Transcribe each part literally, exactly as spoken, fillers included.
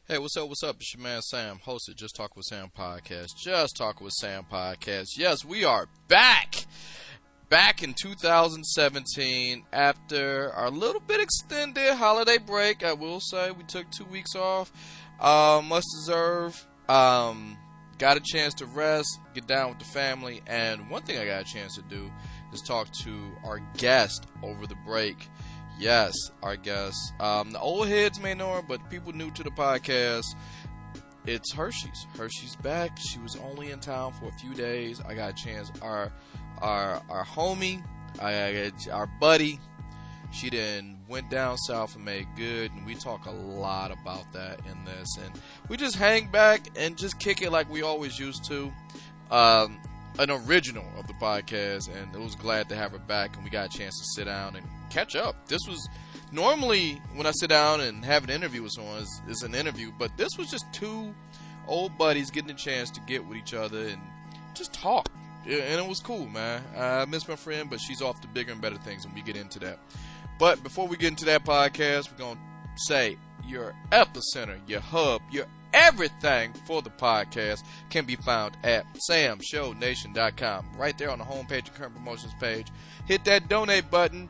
Hey, what's up? What's up? It's your man Sam, host of Just Talk with Sam podcast. Just Talk with Sam podcast. Yes, we are back. Back in two thousand seventeen after our little bit extended holiday break. I will say we took two weeks off. Uh, much deserved. Um, got a chance to rest, get down with the family, and one thing I got a chance to do is talk to our guest over the break. Yes, our guest. Um, the old heads may know her, but people new to the podcast, it's Hershey's. Hershey's back. She was only in town for a few days. I got a chance. Our our our homie, I, our buddy, she then went down south and made good, and we talk a lot about that in this. And we just hang back and just kick it like we always used to. Um, an original of the podcast, and it was glad to have her back, and we got a chance to sit down and catch up. This was normally when I sit down and have an interview with someone, it's, it's an interview, but this was just two old buddies getting a chance to get with each other and just talk. And it was cool, man. I miss my friend, but she's off to bigger and better things, and we get into that. But before we get into that podcast, we're going to say your epicenter, your hub, your everything for the podcast can be found at sam show nation dot com. Right there on the homepage and current promotions page. Hit that donate button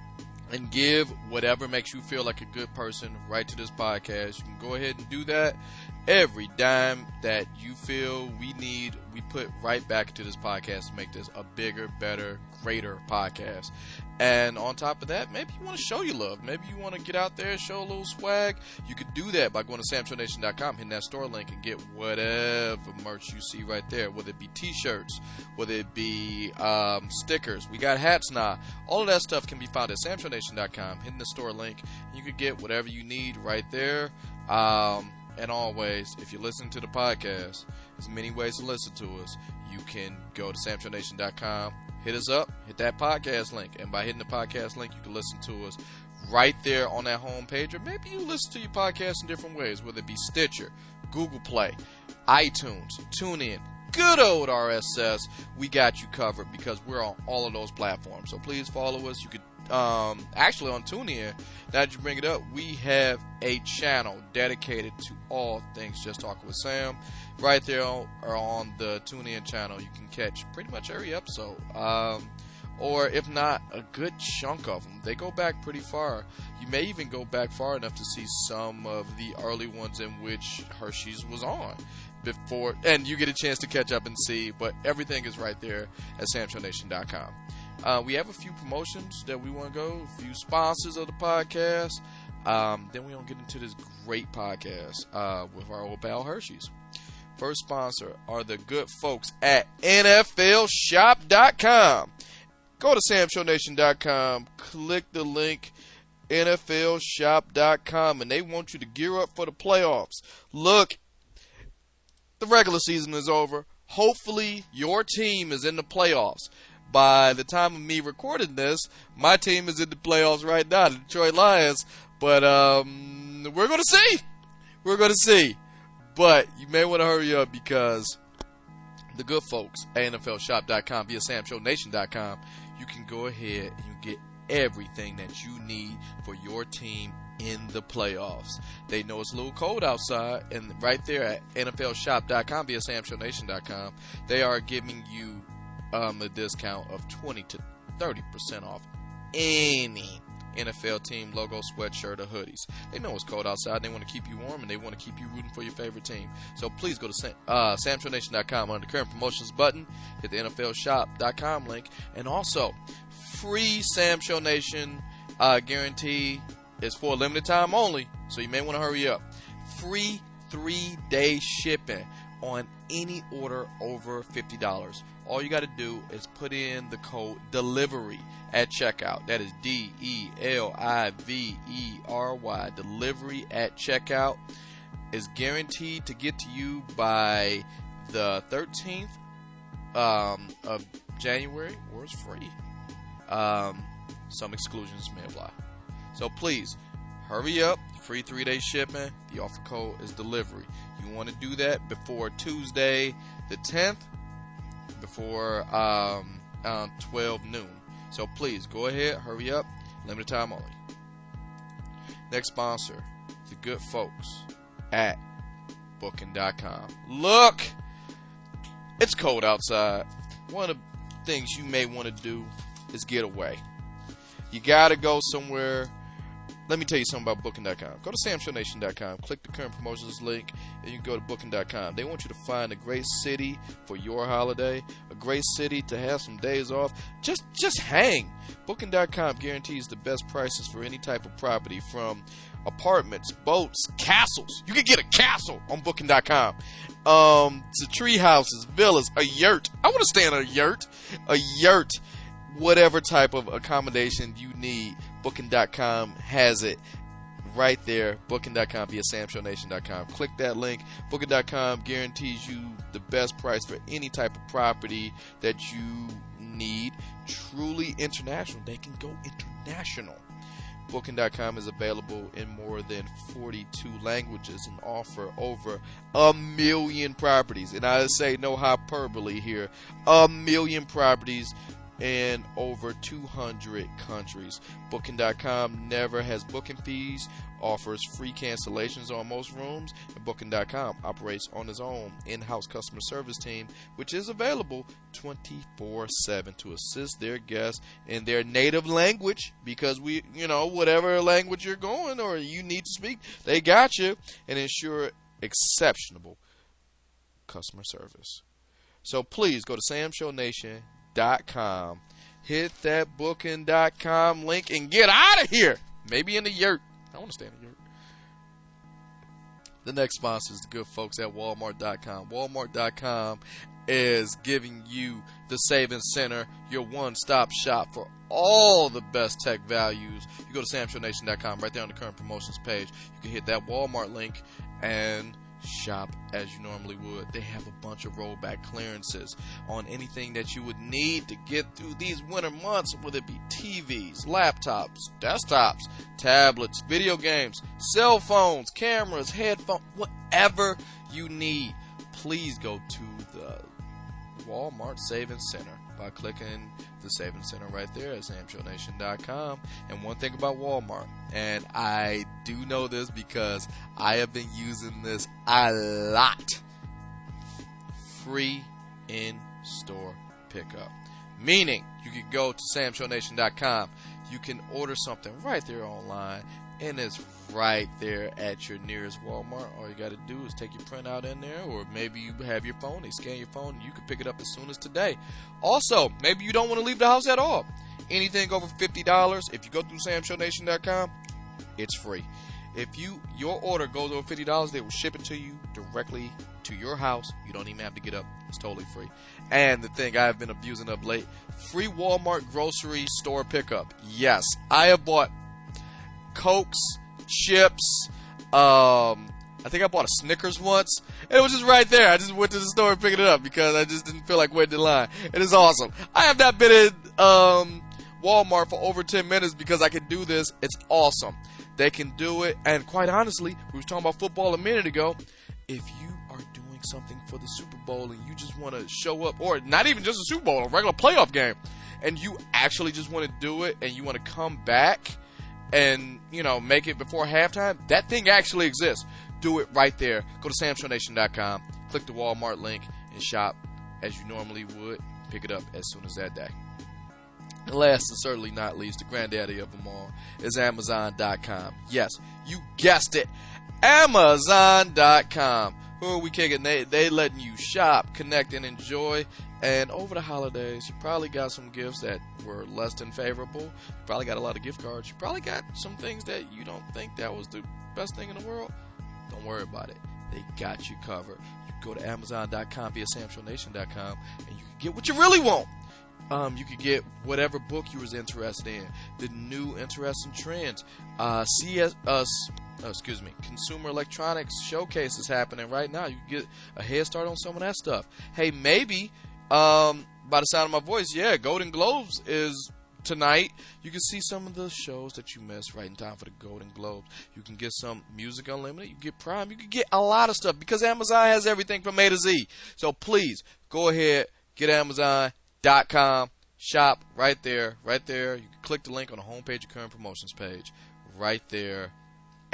and give whatever makes you feel like a good person right to this podcast. You can go ahead and do that. Every dime that you feel we need, we put right back into this podcast to make this a bigger, better, greater podcast. And on top of that, maybe you want to show your love. Maybe you want to get out there and show a little swag. You could do that by going to sam show nation dot com, hitting that store link, and get whatever merch you see right there, whether it be t-shirts, whether it be um, stickers. We got hats now. All of that stuff can be found at sam show nation dot com, hitting the store link. You could get whatever you need right there. Um, and always, if you listen to the podcast, there's many ways to listen to us. You can go to sam show nation dot com. Hit us up, hit that podcast link, and by hitting the podcast link, you can listen to us right there on that home page, or maybe you listen to your podcast in different ways, whether it be Stitcher, Google Play, iTunes, TuneIn, good old R S S. We got you covered because we're on all of those platforms. So please follow us. You could um, actually on TuneIn, now that you bring it up, we have a channel dedicated to all things Just Talking with Sam. Right there on, or on the TuneIn channel, you can catch pretty much every episode. Um, or if not, a good chunk of them. They go back pretty far. You may even go back far enough to see some of the early ones in which Hershey's was on before, and you get a chance to catch up and see. But everything is right there at sam show nation dot com. Uh, we have a few promotions that we want to go, a few sponsors of the podcast. Um, then we're going to get into this great podcast uh, with our old pal Hershey's. First sponsor are the good folks at N F L shop dot com. Go to sam show nation dot com, click the link, N F L shop dot com, and they want you to gear up for the playoffs. Look, the regular season is over. Hopefully, your team is in the playoffs. By the time of me recording this, my team is in the playoffs right now, the Detroit Lions. But um, we're going to see. We're going to see. But you may want to hurry up because the good folks at N F L shop dot com via sam show nation dot com, you can go ahead and you get everything that you need for your team in the playoffs. They know it's a little cold outside, and right there at N F L shop dot com via sam show nation dot com, they are giving you um, a discount of twenty to thirty percent off any N F L team logo sweatshirt or hoodies. They know it's cold outside. They want to keep you warm, and they want to keep you rooting for your favorite team. So please go to uh, sam show nation dot com under the current promotions button, hit the N F L shop dot com link, and also free Sam Show Nation uh, guarantee is for a limited time only, so you may want to hurry up. Free three-day shipping on any order over fifty dollars. All you got to do is put in the code DELIVERY at checkout. That is D E L I V E R Y. Delivery at checkout is guaranteed to get to you by the thirteenth um, of January, or it's free. Um, some exclusions may apply. So please, hurry up. Free three-day shipping. The offer code is DELIVERY. You want to do that before Tuesday the tenth, before um, uh, twelve noon. So please, go ahead, hurry up. Limited time only. Next sponsor, the good folks at booking dot com. Look, it's cold outside. One of the things you may want to do is get away. You got to go somewhere. Let me tell you something about booking dot com. Go to sam show nation dot com, click the current promotions link, and you can go to booking dot com. They want you to find a great city for your holiday, a great city to have some days off. Just just hang. booking dot com guarantees the best prices for any type of property, from apartments, boats, castles. You can get a castle on booking dot com. Um, to tree houses, villas, a yurt. I want to stay in a yurt. A yurt. Whatever type of accommodation you need, booking dot com has it right there. booking dot com via sam show nation dot com. Click that link. booking dot com guarantees you the best price for any type of property that you need. Truly international. They can go international. booking dot com is available in more than forty-two languages and offer over a million properties. And I say no hyperbole here. A million properties in over two hundred countries. booking dot com never has booking fees, offers free cancellations on most rooms, and booking dot com operates on its own in-house customer service team, which is available twenty-four seven to assist their guests in their native language, because we, you know, whatever language you're going or you need to speak, they got you, and ensure exceptional customer service. So please go to sam show nation dot com, hit that booking dot com link, and get out of here. Maybe in the yurt. I want to stay in the yurt. The next sponsor is the good folks at walmart dot com. walmart dot com is giving you the Savings Center, your one-stop shop for all the best tech values. You go to sam show nation dot com, right there on the current promotions page. You can hit that Walmart link and shop as you normally would. They have a bunch of rollback clearances on anything that you would need to get through these winter months, whether it be T Vs, laptops, desktops, tablets, video games, cell phones, cameras, headphones, whatever you need. Please go to the Walmart Savings Center by clicking the Savings Center right there at sam show nation dot com. And one thing about Walmart, and I do know this because I have been using this a lot, free in-store pickup. Meaning, you can go to sam show nation dot com, you can order something right there online, and it's right there at your nearest Walmart. All you got to do is take your printout in there, or maybe you have your phone, they scan your phone, and you can pick it up as soon as today. Also, maybe you don't want to leave the house at all. Anything over fifty dollars, if you go through sam show nation dot com, it's free. If you your order goes over fifty dollars, they will ship it to you directly to your house. You don't even have to get up. It's totally free. And the thing I've been abusing of late, free Walmart grocery store pickup. Yes, I have bought Cokes, chips, um, I think I bought a Snickers once, and it was just right there. I just went to the store and picked it up because I just didn't feel like waiting in line. It is awesome. I have not been in um, Walmart for over ten minutes because I can do this. It's awesome. They can do it, and quite honestly, we were talking about football a minute ago. If you are doing something for the Super Bowl and you just want to show up, or not even just a Super Bowl, a regular playoff game, and you actually just want to do it and you want to come back and, you know, make it before halftime, that thing actually exists. Do it right there. Go to sam show nation dot com, click the Walmart link, and shop as you normally would. Pick it up as soon as that day. And last and certainly not least, the granddaddy of them all is amazon dot com. Yes, you guessed it, amazon dot com. Who are we kicking? They, they letting you shop, connect, and enjoy. And over the holidays, you probably got some gifts that were less than favorable. You probably got a lot of gift cards. You probably got some things that you don't think that was the best thing in the world. Don't worry about it. They got you covered. You go to amazon dot com via sam show nation dot com, and you can get what you really want. Um, you could get whatever book you was interested in, the new interesting trends. Uh, C S, uh, oh, excuse me, Consumer Electronics Showcase is happening right now. You can get a head start on some of that stuff. Hey, maybe um, by the sound of my voice, yeah, Golden Globes is tonight. You can see some of the shows that you missed right in time for the Golden Globes. You can get some Music Unlimited. You can get Prime. You can get a lot of stuff because Amazon has everything from A to Z. So please go ahead, get amazon dot com, shop right there, right there. You can click the link on the homepage of current promotions page, right there at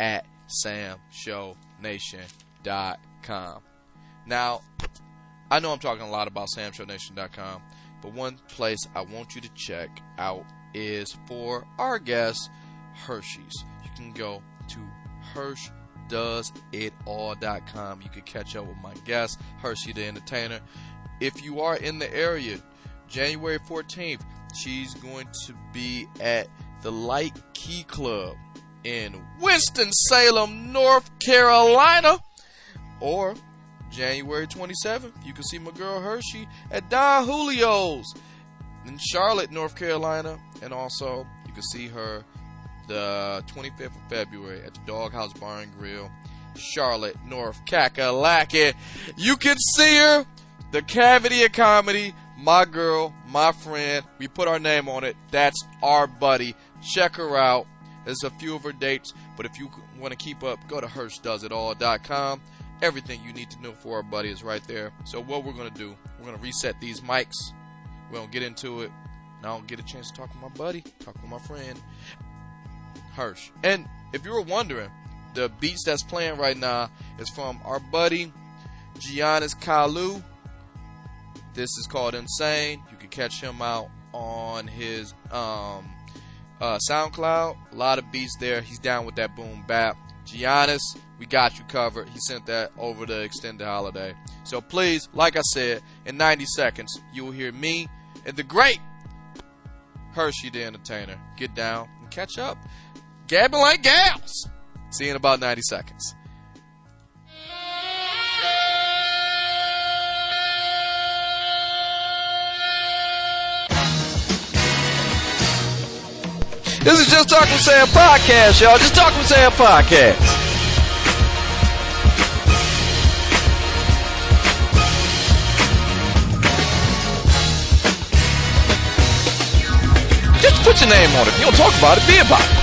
sam show nation dot com. Now, I know I'm talking a lot about sam show nation dot com, but one place I want you to check out is for our guest, Hershey's. You can go to Hersh Does It All dot com. You can catch up with my guest, Hershey the Entertainer. If you are in the area, January fourteenth, she's going to be at the Light Key Club in Winston-Salem, North Carolina. Or January twenty-seventh, you can see my girl Hershey at Don Julio's in Charlotte, North Carolina. And also, you can see her the twenty-fifth of February at the Doghouse Bar and Grill, Charlotte, North Kakalaki. You can see her, the Cavity of Comedy, my girl, my friend. We put our name on it. That's our buddy. Check her out. There's a few of her dates, but if you want to keep up, go to Hersh Does It All dot com. Everything you need to know for our buddy is right there. So what we're going to do, we're going to reset these mics. We're going to get into it. Now I'll get a chance to talk with my buddy, talk with my friend, Hersh. And if you were wondering, the beats that's playing right now is from our buddy, Giannis Kalu. This is called Insane. You can catch him out on his um, uh, SoundCloud. A lot of beats there. He's down with that boom bap. Giannis, we got you covered. He sent that over the extended holiday. So please, like I said, in ninety seconds, you will hear me and the great Hershey the Entertainer get down and catch up. Gabbing like gals. See you in about ninety seconds. This is Just Talk with Sam Podcast, y'all. Just Talk with Sam Podcast. Just put your name on it. If you don't talk about it, be about it.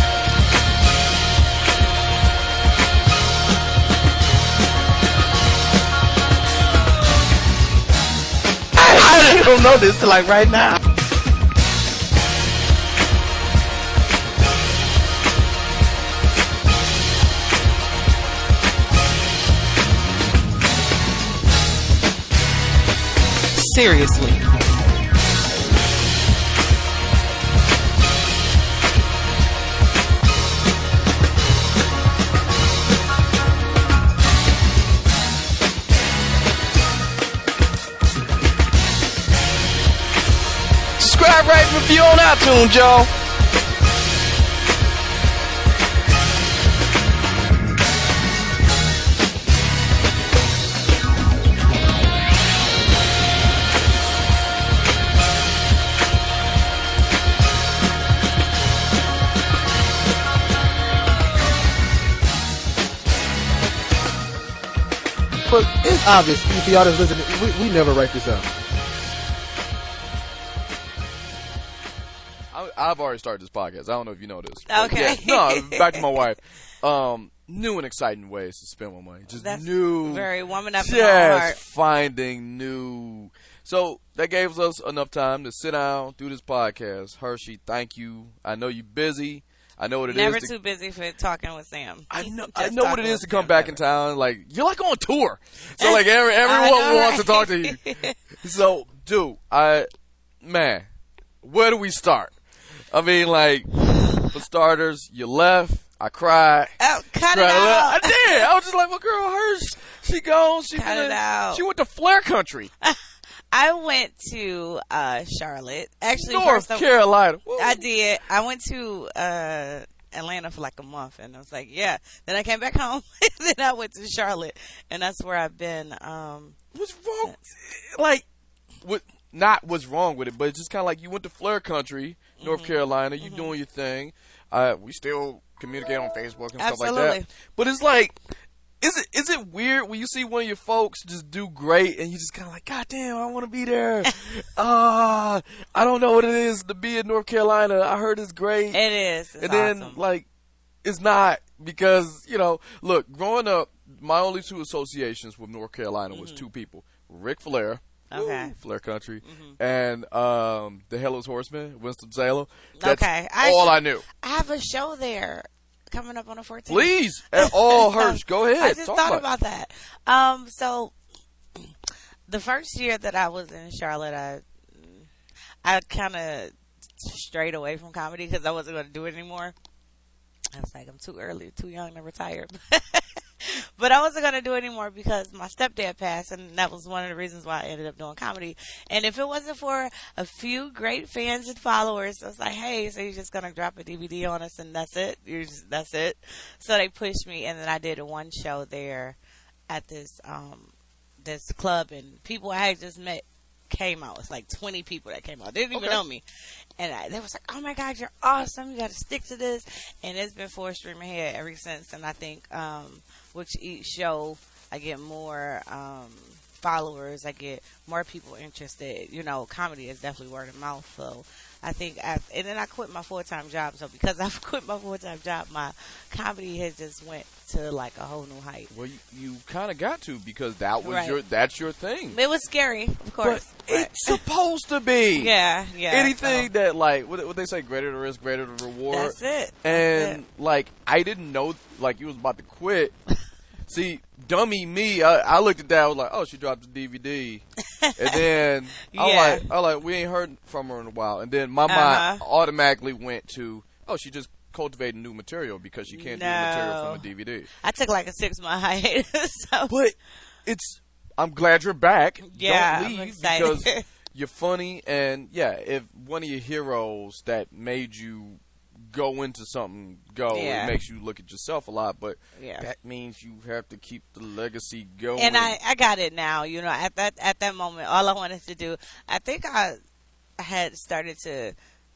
I don't know this till like right now. Seriously. Subscribe, rate, review on iTunes, y'all. But it's obvious if y'all that's listening, we, we never write this out. I, I've already started this podcast. I don't know if you know this. Okay. Yeah, no, back to my wife. Um, new and exciting ways to spend my money. Just That's new. Very woman up in Just my heart. finding new. So that gave us enough time to sit down, do this podcast. Hershey, thank you. I know you're busy. I know what it Never is. too busy for talking with Sam. I know. Just I know what talking it is with to come Sam back ever. in town. Like you're like on tour. So like every, I everyone know, wants to right? talk to you. So, dude, I man, where do we start? I mean, like for starters, you left. I cried. Oh, cut cried it a little. out. I did. I was just like, my girl Hersh. She gone. She Cut went, it out. She went to Flair Country, I went to uh, Charlotte. Actually, North first I- Carolina. Woo. I did. I went to uh, Atlanta for like a month, and I was like, yeah. Then I came back home. Then I went to Charlotte, and that's where I've been. Um, What's wrong? Like, what? Not what's wrong with it, but it's just kind of like you went to Flair Country, North Mm-hmm. Carolina. You Mm-hmm. doing your thing. Uh, we still communicate on Facebook and stuff like Absolutely. that. But it's like, is it is it weird when you see one of your folks just do great and you just kind of like, God damn, I want to be there. Ah, I don't know what it is to be in North Carolina. I heard it's great. it is. It's and then awesome. like it's not because you know look growing up my only two associations with North Carolina was two people, Ric Flair, Okay. woo, Flair Country, and um the Hellas Horsemen, Winston-Salem. That's Okay. I all should- I knew. I have a show there coming up on the fourteenth. Please, at all hers. Go ahead. I just Talk thought about about that. Um, so the first year that I was in Charlotte, I I kind of strayed away from comedy because I wasn't going to do it anymore. I was like, I'm too early, too young to retire. But I wasn't going to do it anymore because my stepdad passed, and that was one of the reasons why I ended up doing comedy. And if it wasn't for a few great fans and followers, I was like, hey, so you're just going to drop a D V D on us and that's it? You're just, that's it? So they pushed me, and then I did a one show there at this um, this club, and people I had just met came out. It's like twenty people that came out. They didn't even Okay. know me. And I, they was like, oh my God, you're awesome. You got to stick to this. And it's been four stream ahead ever since. And I think, um, with each show, I get more, um, followers. I get more people interested. You know, comedy is definitely word of mouth. So I think, I, and then I quit my full-time job. So because I've quit my full-time job, my comedy has just went to like a whole new height. Well, you, you kind of got to because that was Right. your that's your thing. It was scary, of course. But it's supposed to be. Yeah, yeah. Anything so that like what, what they say, greater the risk, greater the reward. That's it. And That's like I didn't know like you was about to quit. See, dummy me, I, I looked at that. I was like, oh, she dropped the D V D, and then I was Yeah. like, I was like, we ain't heard from her in a while. And then my Uh-huh. mind automatically went to, oh, she just cultivating new material because she can't do material No. from a D V D. I took like a six month hiatus. So. But it's, I'm glad you're back. Yeah, Don't I'm leave excited. because you're funny, and yeah, if one of your heroes that made you go into something go, Yeah. it makes you look at yourself a lot, but Yeah. that means you have to keep the legacy going. And I, I got it now. You know, at that at that moment, all I wanted to do, I think I had started to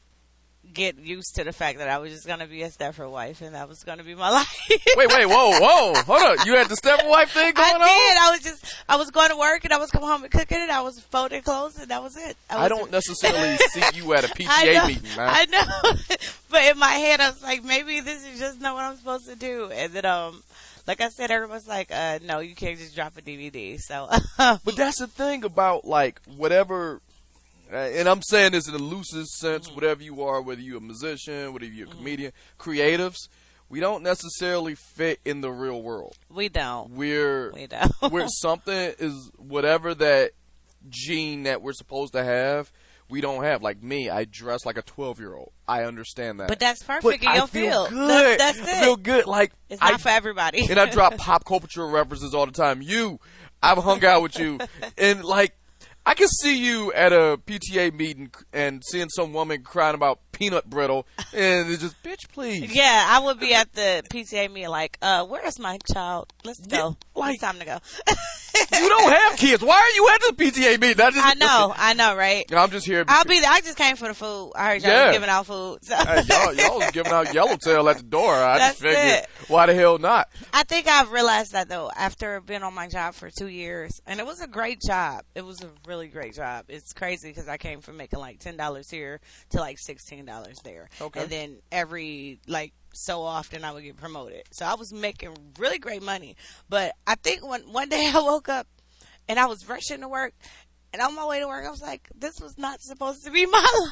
get used to the fact that I was just gonna be a Stepford wife, and that was gonna be my life. wait, wait, whow, whoa, hold up! You had the stepwife thing going I on? did. I was just, I was going to work, and I was coming home and cooking, and I was folding clothes, and that was it. I was don't necessarily see you at a P T I A know, meeting, man. I know, but in my head, I was like, maybe this is just not what I'm supposed to do. And then, um, like I said, everyone's like, uh, no, you can't just drop a D V D. So, But that's the thing about like whatever, uh, and I'm saying this in the loosest sense, Mm-hmm. whatever you are, whether you're a musician, whether you're a comedian, creatives, we don't necessarily fit in the real world. we don't. We're We don't. we're something is whatever that gene that we're supposed to have. We don't have. Like me, I dress like a twelve year old. I understand that. But that's perfect But in I your feel field. good. That's, that's it. I feel good. Like It's I not for everybody. and I drop pop culture references all the time. You, I've hung out with you, and like, I can see you at a P T A meeting and seeing some woman crying about peanut brittle, and it's just, bitch, please. Yeah, I would be at the P T A meeting like, uh, where's my child? Let's go. Yeah, like- it's time to go. You don't have kids. Why are you at the P T A meeting? That just, I know, I know, right? And I'm just here. I'll be there. I just came for the food. I heard y'all Yeah. was giving out food. So. Hey, y'all, y'all was giving out yellowtail at the door. I That's just figured, it. why the hell not? I think I've realized that though after being on my job for two years, and it was a great job. It was a really great job. It's crazy because I came from making like ten dollars here to like sixteen dollars there, Okay. and then every like so often I would get promoted. So I was making really great money. But I think one one day I woke up and I was rushing to work. And on my way to work, I was like, this was not supposed to be my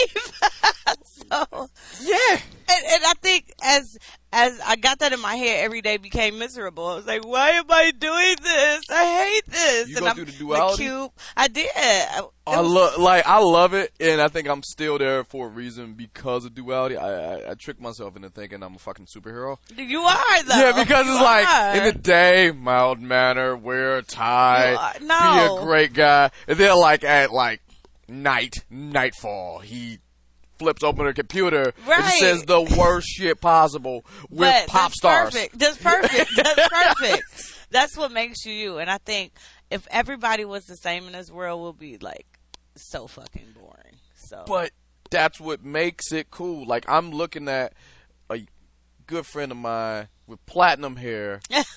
life. So, Yeah. and, and I think as as I got that in my head, every day became miserable. I was like, why am I doing this? I hate this. You and go I'm through the duality? cube. I did. I, it I was- love, like, I love it, and I think I'm still there for a reason because of duality. I, I, I trick myself into thinking I'm a fucking superhero. You are though. Yeah, because You it's like are. in the day, mild manner, wear a tie, You are- be no. a great guy, and then like at like night, nightfall, he flips open a computer and Right. says the worst shit possible with But pop that's stars. Perfect. That's perfect. That's perfect. That's what makes you you. And I think if everybody was the same in this world, we'll be like so fucking boring. So, But that's what makes it cool. Like I'm looking at a good friend of mine with platinum hair,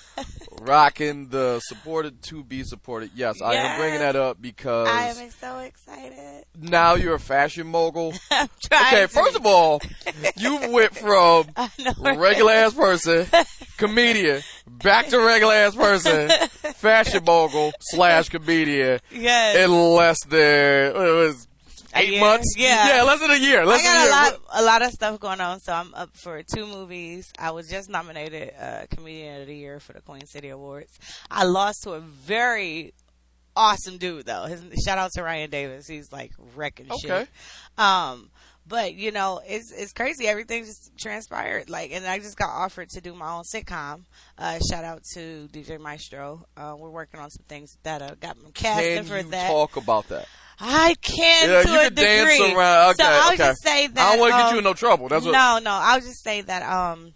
rocking the supported to be supported. Yes, I am bringing Yes. that up because I am so excited. now you're a fashion mogul. I'm trying Okay, to- first of all, you went from I know, right? regular ass person, comedian, back to regular ass person, fashion mogul slash comedian Yes. in less than it was eight year? months. Yeah. yeah, less than a year. Less I got than a a year. lot, a lot of stuff going on. So I'm up for two movies. I was just nominated uh, Comedian of the Year for the Queen City Awards. I lost to a very awesome dude though. His shout out to Ryan Davis. He's like wrecking Okay. shit. Um, but you know, it's it's crazy. Everything just transpired. Like, and I just got offered to do my own sitcom. Uh, shout out to D J Maestro. Uh, we're working on some things that uh, got me casting Can for you that. talk about that? I can Yeah, to you a can degree. dance around. Okay, so I'll okay. just say that I don't want to um, get you in no trouble. That's what. no, no. I'll just say that um,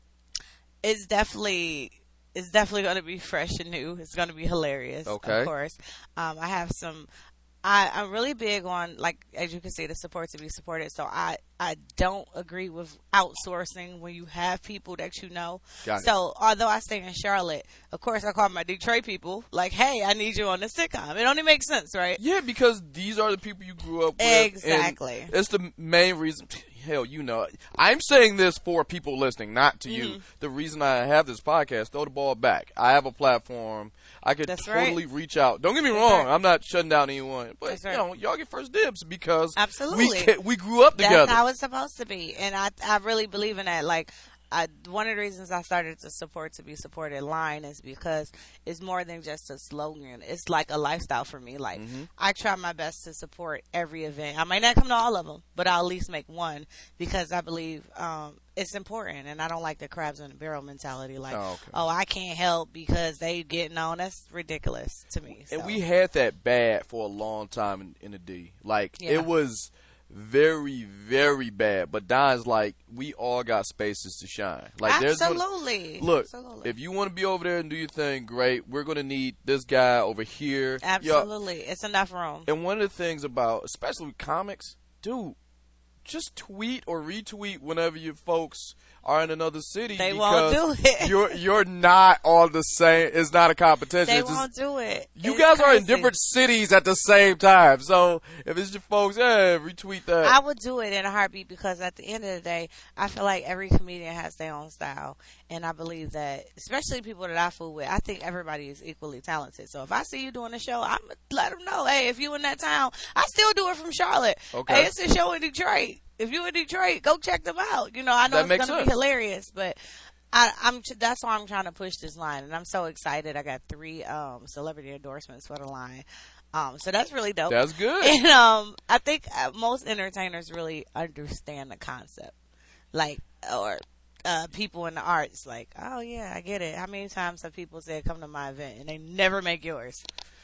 it's definitely it's definitely going to be fresh and new. It's going to be hilarious. Okay. Of course. Um, I have some. I, I'm really big on, like, as you can see, the support to be supported. So I, I don't agree with outsourcing when you have people that you know. Got it. So although I stay in Charlotte, of course I call my Detroit people like, hey, I need you on the sitcom. It only makes sense, right? Yeah, because these are the people you grew up with. and Exactly. It's the main reason. Hell, you know, I'm saying this for people listening, not to Mm-hmm. you. The reason I have this podcast, throw the ball back. I have a platform. I could That's totally right. reach out. Don't get me That's wrong. right. I'm not shutting down anyone. But, That's right. you know, y'all get first dibs because Absolutely. we ca- we grew up together. That's how it's supposed to be, and I I really believe in that. Like, I, one of the reasons I started to support to be supported line is because it's more than just a slogan. It's like a lifestyle for me. Like, Mm-hmm. I try my best to support every event. I might not come to all of them, but I'll at least make one because I believe um, it's important, and I don't like the crabs in the barrel mentality. Like, Oh, okay. oh, I can't help because they getting on. That's ridiculous to me. And so. we had that bad for a long time in, in the D. Like, Yeah. it was very, very bad. But Don's like, we all got spaces to shine. Like, there's gonna- Absolutely. Look, Absolutely. if you want to be over there and do your thing, great. We're going to need this guy over here. Yo, Absolutely. It's enough room. and one of the things about, especially with comics, dude, just tweet or retweet whenever your folks are in another city. They because won't do it. You're you're not on the same. It's not a competition. They It's just- won't do it. you It's guys are in crazy. different cities at the same time. So if it's your folks, yeah, retweet that. I would do it in a heartbeat because at the end of the day, I feel like every comedian has their own style. And I believe that, especially people that I fool with, I think everybody is equally talented. So if I see you doing a show, I'm going to let them know, hey, if you in that town, I still do it from Charlotte. Okay. Hey, it's a show in Detroit. If you in Detroit, go check them out. You know, I know That it's makes going to be sense. hilarious, but I, I'm that's why I'm trying to push this line, and I'm so excited. I got three um, celebrity endorsements for the line, um, so that's really dope. That's good. And um, I think uh, most entertainers really understand the concept, like or uh, people in the arts, like, oh yeah, I get it. How many times have people said, "Come to my event," and they never make yours?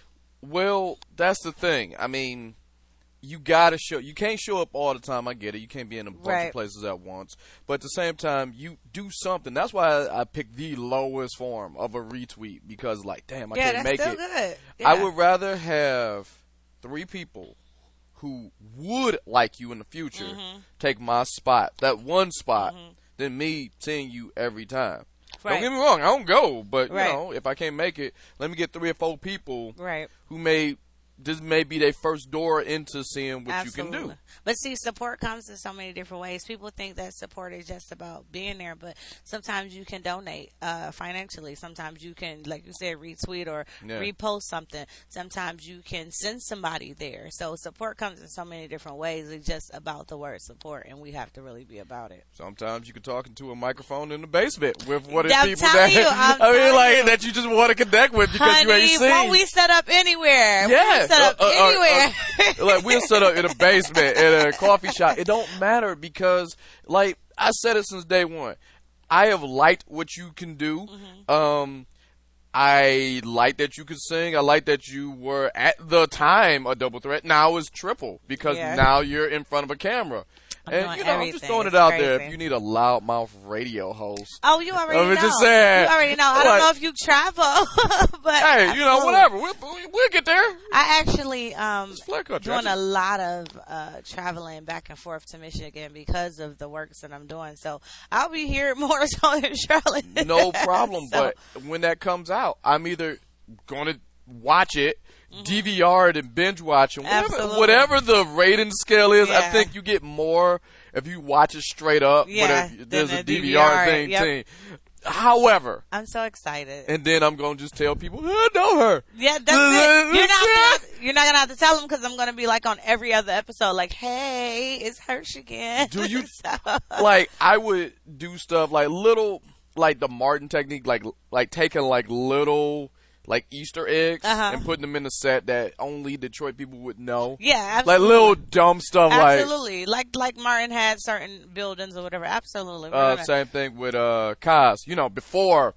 Well, that's the thing. I mean, you gotta show. You can't show up all the time. I get it. You can't be in a bunch Right. of places at once. But at the same time, you do something. That's why I, I picked the lowest form of a retweet because, like, damn, I yeah, can't that's make still it. good. I Yeah. would rather have three people who would like you in the future Mm-hmm. take my spot, that one spot, than me seeing you every time. Right. Don't get me wrong, I don't go, but Right. you know, if I can't make it, let me get three or four people Right. who may this may be their first door into seeing what Absolutely. you can do. But see, support comes in so many different ways. People think that support is just about being there, but sometimes you can donate uh, financially. Sometimes you can, like you said, retweet or Yeah. repost something. Sometimes you can send somebody there. So support comes in so many different ways. It's just about the word support, and we have to really be about it. Sometimes you can talk into a microphone in the basement with one of I'm people telling that you, I'm I mean, telling like you. that you just want to connect with because Honey, you ain't seen. won't we set up anywhere? Yeah. We'll set up Uh, uh, uh, anywhere. uh, like we'll set up in a basement at a coffee shop. It don't matter because, like I said it since day one, I have liked what you can do. Mm-hmm. Um, I like that you could sing. I like that you were at the time a double threat. Now it's triple because Yeah. now you're in front of a camera. I'm And doing you know, I'm just everything. throwing it It's out there. crazy. If you need a loudmouth radio host, Oh, you already I was know. just saying. You already know. I Like- don't know if you travel, but hey, you know, absolutely. whatever. We'll, we'll get there. I actually um Flair country. doing I a lot of uh traveling back and forth to Michigan because of the works that I'm doing. So I'll be here more so in Charlotte. No problem. So- But when that comes out, I'm either going to watch it, Mm-hmm. D V R it, and binge watch it. Whatever, Absolutely. whatever the rating scale is, I Yeah. think you get more if you watch it straight up. Yeah, but if than there's the a D V R, D V R, thing, yep. thing. However, I'm so excited. and then I'm gonna just tell people I know her. Yeah, that's it. You're not gonna, you're not gonna have to tell them because I'm gonna be like on every other episode, like, "Hey, it's Hirsch again." Do you So- like? I would do stuff like little, like the Martin technique, like like taking like little like Easter eggs Uh-huh. and putting them in the set that only Detroit people would know. Yeah, Like absolutely. little dumb stuff, like Absolutely, like like Martin had certain buildings or whatever. Absolutely, We're uh, gonna- same thing with uh Kaz. You know, before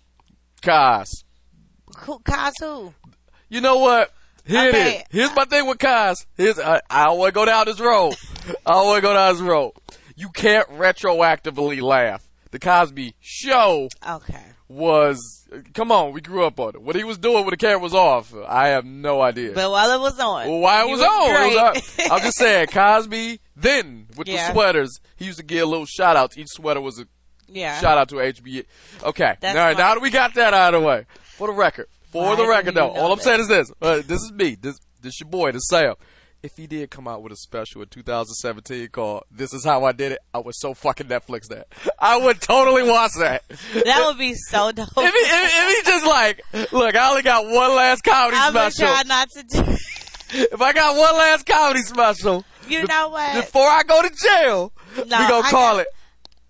Kaz. Who- Kaz who? You know what? Here Okay. it is. Here's my thing with Kaz. Here's I, I don't want to go down this road. I don't want to go down this road. You can't retroactively laugh. The Cosby Show Okay, was. Come on, we grew up on it. What he was doing when the camera was off, I have no idea. but while it was on, Well, why it you was on? It was great. on. I'm just saying, Cosby then with Yeah. the sweaters, he used to give little shout outs. Each sweater was a yeah. shout out to H B A. Okay, That's all right. fine. Now that we got that out of the way, for the record, for Why the do record you though, know all I'm that? saying is this: uh, this is me. This this your boy, this Sam. If he did come out with a special in two thousand seventeen called "This Is How I Did It," I would so fucking Netflix that. I would totally watch that. That would be so dope. If he, if, if he just like, look, I only got one last comedy I'm gonna special. try not to do. If I got one last comedy special, You be- know what? before I go to jail, No, we gonna I call got- it.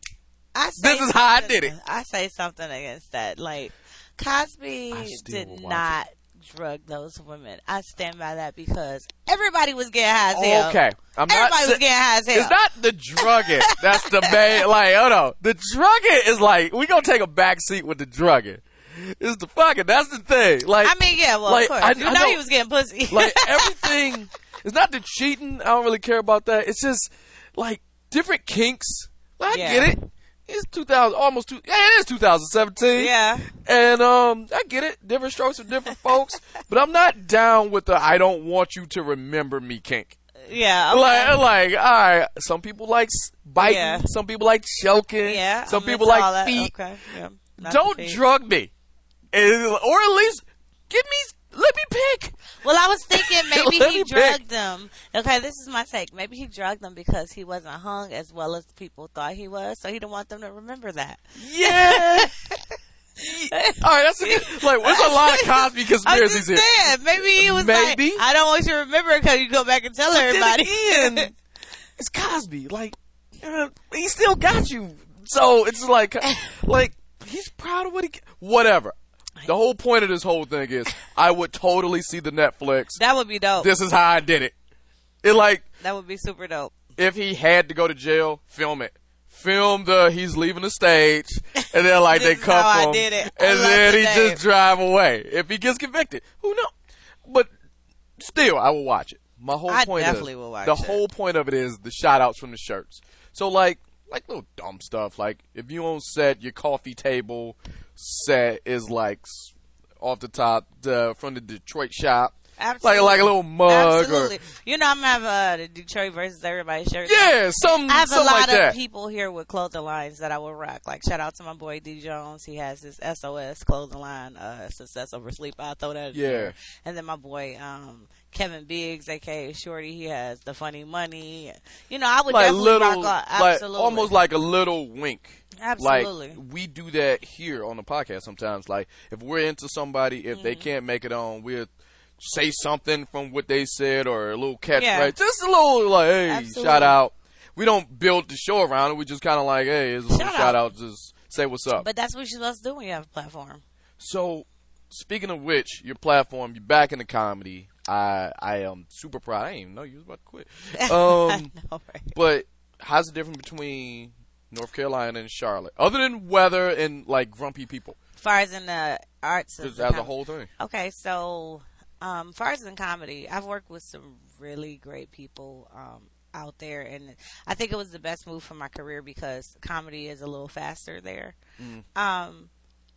I say This is how I something- did it. I say something against that. Like Cosby I still did will watch not drug those women. I stand by that because everybody was getting high as hell. Okay, I'm not. Everybody sa- was getting high as hell. It's not the drugging. That's the main. Like, hold on. The drugging is like we gonna take a back seat with the drugging. It's the fucking. That's the thing. Like, I mean, yeah, well, like, of course. I- you I know, know- he was getting pussy. like everything. It's not the cheating. I don't really care about that. It's just like different kinks. Like, I Yeah. get it. It's two thousand, almost two. Yeah, it is two thousand seventeen. yeah. And um, I get it. Different strokes for different folks. But I'm not down with the I don't want you to remember me kink. Yeah. Okay. Like, like, all right. Some people like s- biting. Yeah. Some people like choking. yeah. Some I'm people into all like that. feet. Okay. Yeah. Not Don't the feet. drug me, And- or at least give me. Let me pick. Well, I was thinking maybe Let he me drugged pick. them. Okay, this is my take. Maybe he drugged them because he wasn't hung as well as people thought he was, so he didn't want them to remember that. Yeah. All right, that's a good, like. There's a lot of Cosby I'm conspiracies just here. saying, maybe he was Maybe. like, I don't want you to remember because you go back and tell Then everybody. again, it's Cosby. Like, uh, he still got you. So it's like, like he's proud of what he. Whatever. The whole point of this whole thing is, I would totally see the Netflix. That would be dope. This is how I did it. It like That would be super dope. if he had to go to jail, film it. Film the he's leaving the stage, and then like This they is how cuff I him, did it. I and love then the he name. just drive away. If he gets convicted, who knows? But still, I will watch it. My whole I point definitely is will watch the it. whole point of it is the shout outs from the shirts. So like like little dumb stuff. Like if you on set, your coffee table set is like s- off the top the, from the Detroit shop. Absolutely. Like like a little mug Absolutely. or You know, I'm gonna have uh, the Detroit versus everybody shirt. yeah, some I have a something lot like of that. people here with clothing lines that I will rock. Like, shout out to my boy D Jones. He has his S O S clothing line, uh, Success Over Sleep. I'll throw that in Yeah. there. And then my boy, um, Kevin Biggs, aka Shorty, he has the Funny Money. You know, I would Like definitely little, rock on. like Absolutely. almost like a little wink. Absolutely. Like we do that here on the podcast sometimes. Like if we're into somebody, if Mm-hmm. they can't make it on, we'll say something from what they said or a little catchphrase, Yeah. just a little like, hey, Absolutely. shout out. We don't build the show around it. We just kind of like, hey, it's a little Shout shout out. out. Just say what's up. But that's what you're supposed to do when you have a platform. So, speaking of which, your platform, you're back in the comedy. I I am super proud. I didn't even know you was about to quit. Um, No, right? but how's the difference between North Carolina and Charlotte, other than weather and like grumpy people, As far as in the arts. of just the as a com- whole thing? Okay, so um, far as in comedy, I've worked with some really great people um, out there, and I think it was the best move for my career because comedy is a little faster there. Mm. Um,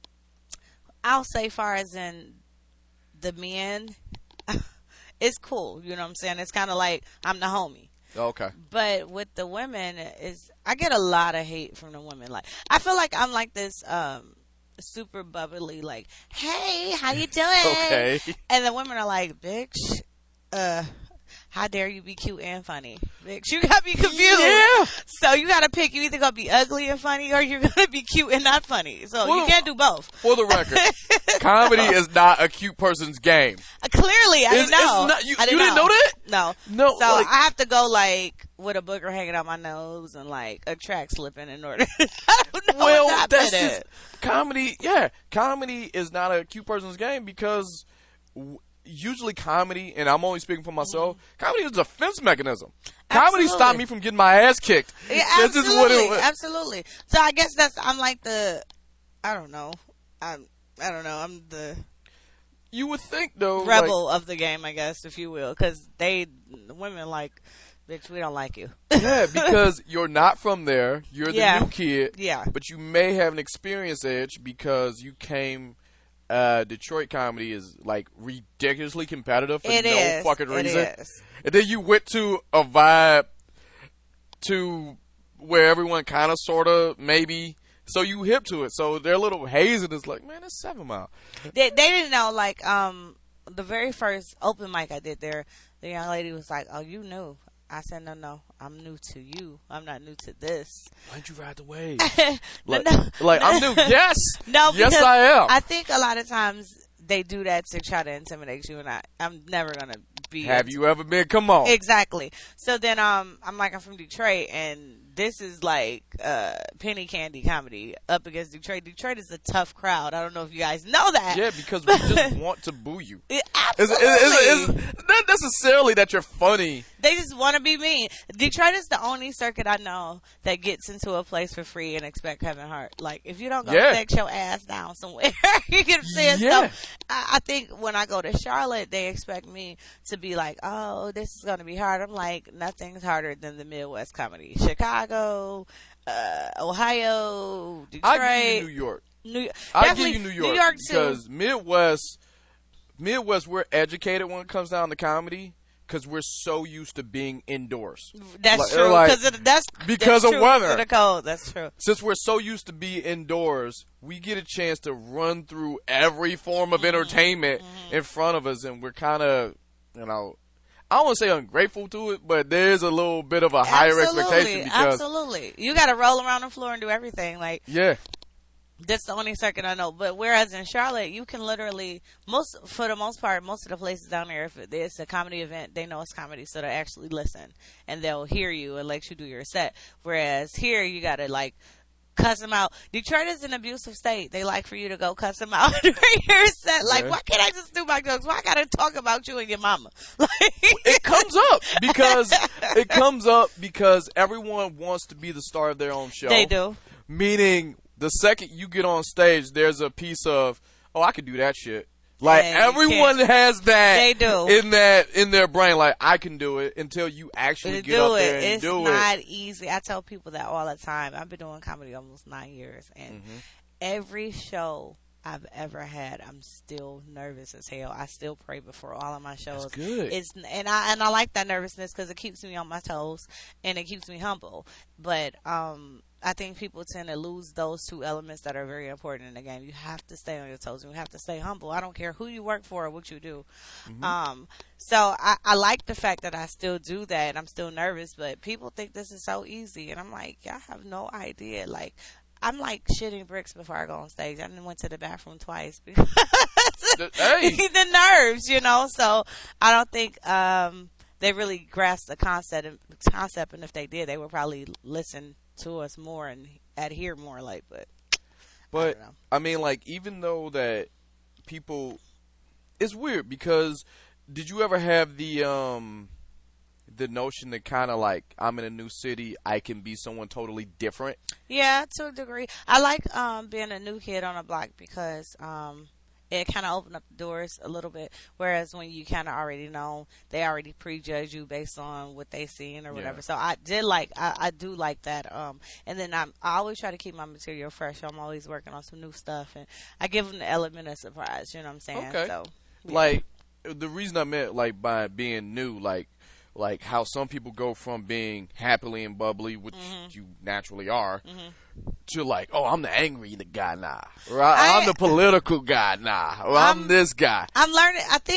I'll say, far as in the men, it's cool. You know what I'm saying? It's kind of like I'm the homie. Okay. But with the women, is I get a lot of hate from the women. Like I feel like I'm like this um, super bubbly, like, hey, how you doing? Okay. And the women are like, bitch, uh, how dare you be cute and funny? Bitch, you gotta be confused. Yeah. So you gotta pick. You either gonna be ugly and funny, or you're gonna be cute and not funny. So Well, you can't do both. For the record, comedy is not a cute person's game. Uh, Clearly, I It's- didn't know. it's not- you- I didn't you didn't know that? No. No, So like- I have to go like with a booger hanging out my nose and like a track slipping in order. I don't know Well, what's that's happening. just comedy. Yeah, comedy is not a cute person's game because w- usually comedy, and I'm only speaking for myself. Comedy is a defense mechanism. Comedy Absolutely. stopped me from getting my ass kicked. Yeah, That's absolutely, just what it was. absolutely. So I guess that's I'm like the, I don't know, I'm I don't know, I'm the You would think though, rebel of the game, I guess, if you will, because they women like, bitch, we don't like you. like, yeah, because you're not from there. You're the Yeah. new kid. Yeah. But you may have an experience edge because you came. Uh, Detroit comedy is like ridiculously competitive for It no is. fucking It reason. is. And then you went to a vibe to where everyone kind of, sort of, maybe. So you hip to it. So they're a little hazy. And it's like, man, it's Seven Mile. They they didn't know like um the very first open mic I did there, the young lady was like, "Oh, you knew." I said, "No, no, I'm new to you. I'm not new to this." Why'd you ride the wave? No, Like, no. like I'm new. Yes. No, Yes, because I am. I think a lot of times they do that to try to intimidate you, and I, I'm never gonna be. Have you ever been? Come on. Exactly. So then, um, I'm like, I'm from Detroit, and this is like uh, penny candy comedy up against Detroit. Detroit is a tough crowd. I don't know if you guys know that. Yeah, because we just want to boo you. It, It's, absolutely. it's, it's, it's not necessarily that you're funny. They just want to be mean. Detroit is the only circuit I know that gets into a place for free and expect Kevin Hart. Like, if you don't go Yeah. sex your ass down somewhere, you get what I'm saying? Yeah. So, I, I think when I go to Charlotte, they expect me to be like, oh, this is going to be hard. I'm like, nothing's harder than the Midwest comedy. Chicago, uh, Ohio, Detroit. I give you New York. New, I give definitely you New York, New York too. because Midwest, Midwest, we're educated when it comes down to comedy because we're so used to being indoors. That's Like- true. like, Cause it, that's because that's of true, weather. because of the cold. That's true. Since we're so used to be indoors, we get a chance to run through every form of entertainment Mm-hmm. in front of us, and we're kind of, you know, I don't want to say ungrateful to it, but there's a little bit of a higher Absolutely, expectation because, absolutely, you got to roll around the floor and do everything. Like, yeah, that's the only circuit I know. But whereas in Charlotte, you can literally most for the most part, most of the places down there, if it's a comedy event, they know it's comedy, so they actually listen and they'll hear you and let you do your set. Whereas here, you got to like cuss them out. Detroit is an abusive state. They like for you to go cuss them out during your set. Like, Yeah. why can't I just do my jokes? Why I got to talk about you and your mama? Like, it comes up because it comes up because everyone wants to be the star of their own show. they do. Meaning, the second you get on stage, there's a piece of, oh, I could do that shit. Like, Yeah, you everyone can't. has that They do. in that in their brain. Like, I can do it until you actually To get do up it. there and It's do not it. easy. I tell people that all the time. I've been doing comedy almost nine years, and Mm-hmm. every show I've ever had, I'm still nervous as hell. I still pray before all of my shows. That's good. It's and I and I like that nervousness because it keeps me on my toes and it keeps me humble. But um. I think people tend to lose those two elements that are very important in the game. You have to stay on your toes and you have to stay humble. I don't care who you work for or what you do. Mm-hmm. Um, so I, I like the fact that I still do that and I'm still nervous, but people think this is so easy. And I'm like, y'all have no idea. Like, I'm like shitting bricks before I go on stage. I done went to the bathroom twice because Hey. the nerves, you know. So I don't think um, they really grasp the concept. Concept, and if they did, they would probably listen to us more and adhere more. Like, but But I don't know. I mean, like, even though that people, it's weird because did you ever have the um the notion that kind of like I'm in a new city, I can be someone totally different? Yeah, to a degree. I like um, being a new kid on a block because um, it kind of opened up the doors a little bit. Whereas when you kind of already know, they already prejudge you based on what they seen or whatever. Yeah. So I did like, I, I do like that. Um, and then I'm, I always try to keep my material fresh. I'm always working on some new stuff, and I give them the element of surprise. You know what I'm saying? Okay. So yeah. Like, the reason I meant like by being new, like like how some people go from being happily and bubbly, which Mm-hmm. you naturally are, to like, oh, I'm the angry guy now, or I, I- I'm the political guy now, or I'm, I'm- this guy. I'm learning. I think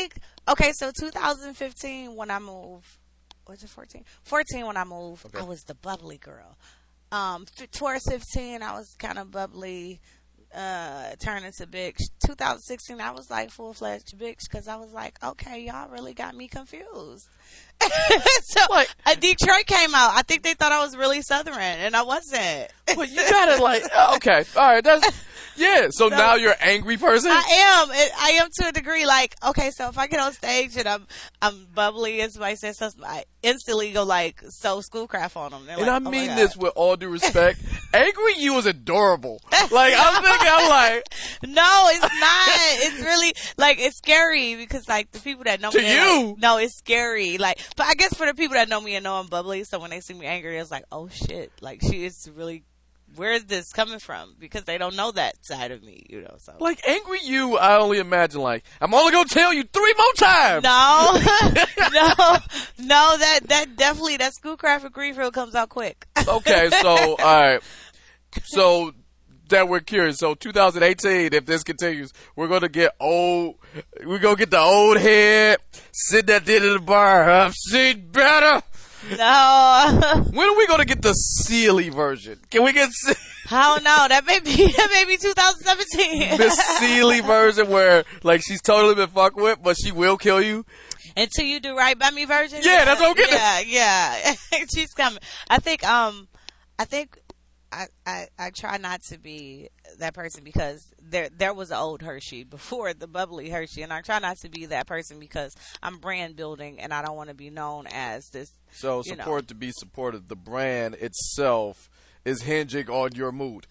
Okay, so two thousand fifteen when I moved, was it fourteen? fourteen when I moved, Okay. I was the bubbly girl. Um, f- towards fifteen, I was kind of bubbly, uh, turned into bitch. two thousand sixteen, I was like full fledged bitch because I was like, okay, y'all really got me confused. So Like- uh, Detroit came out. I think they thought I was really Southern, and I wasn't. But you gotta like, okay, all right, that's yeah. So, So- now you're an angry person. I am. It, I am to a degree. Like, okay, so if I get on stage and I'm I'm bubbly and somebody says something, I instantly go like so schoolcraft on them. They're and like, I oh my mean God. this with all due respect. Angry you is adorable. Like I'm thinking, I'm like No, it's not. It's really like it's scary because like the people that know To me, they're like- you. no, it's scary. Like, but I guess for the people that know me and know I'm bubbly, so when they see me angry, it's like, oh shit, like she is really. Where is this coming from? Because they don't know that side of me, you know. So like angry you. I only imagine like I'm only gonna tell you three more times. no, no, no. That that definitely that schoolcraft of Greenfield comes out quick. Okay, so all right, so that we're curious. So twenty eighteen, if this continues, we're gonna get old. We're gonna get the old head sitting at the end of the bar. I've seen better. No, When are we gonna get the Sealy version? Can we get Se- I don't know. That may be that may be twenty seventeen. the Sealy version where like she's totally been fucked with, but she will kill you? Until you do right by me version. Yeah, that's what I'm getting Yeah, yeah. She's coming. I think. Um, I think. I, I, I try not to be that person because there there was an old Hershey before the bubbly Hershey, and I try not to be that person because I'm brand building and I don't want to be known as this. So You know. support to be supported. The brand itself is hinging on your mood.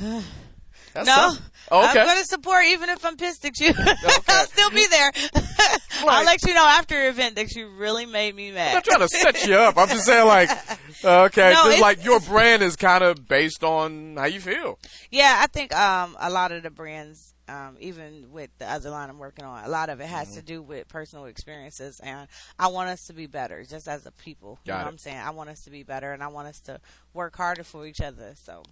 That's No, something. Oh, okay. I'm going to support even if I'm pissed at you. I'll still be there. I'll let you know after the event that you really made me I'm mad. not trying to set you up. I'm just saying, like, okay, No, just it's- like your brand is kind of based on how you feel. Yeah, I think um, a lot of the brands, um, even with the other line I'm working on, a lot of it has Mm-hmm. to do with personal experiences, and I want us to be better, just as a people. You Got know it. what I'm saying? I want us to be better, and I want us to work harder for each other. So,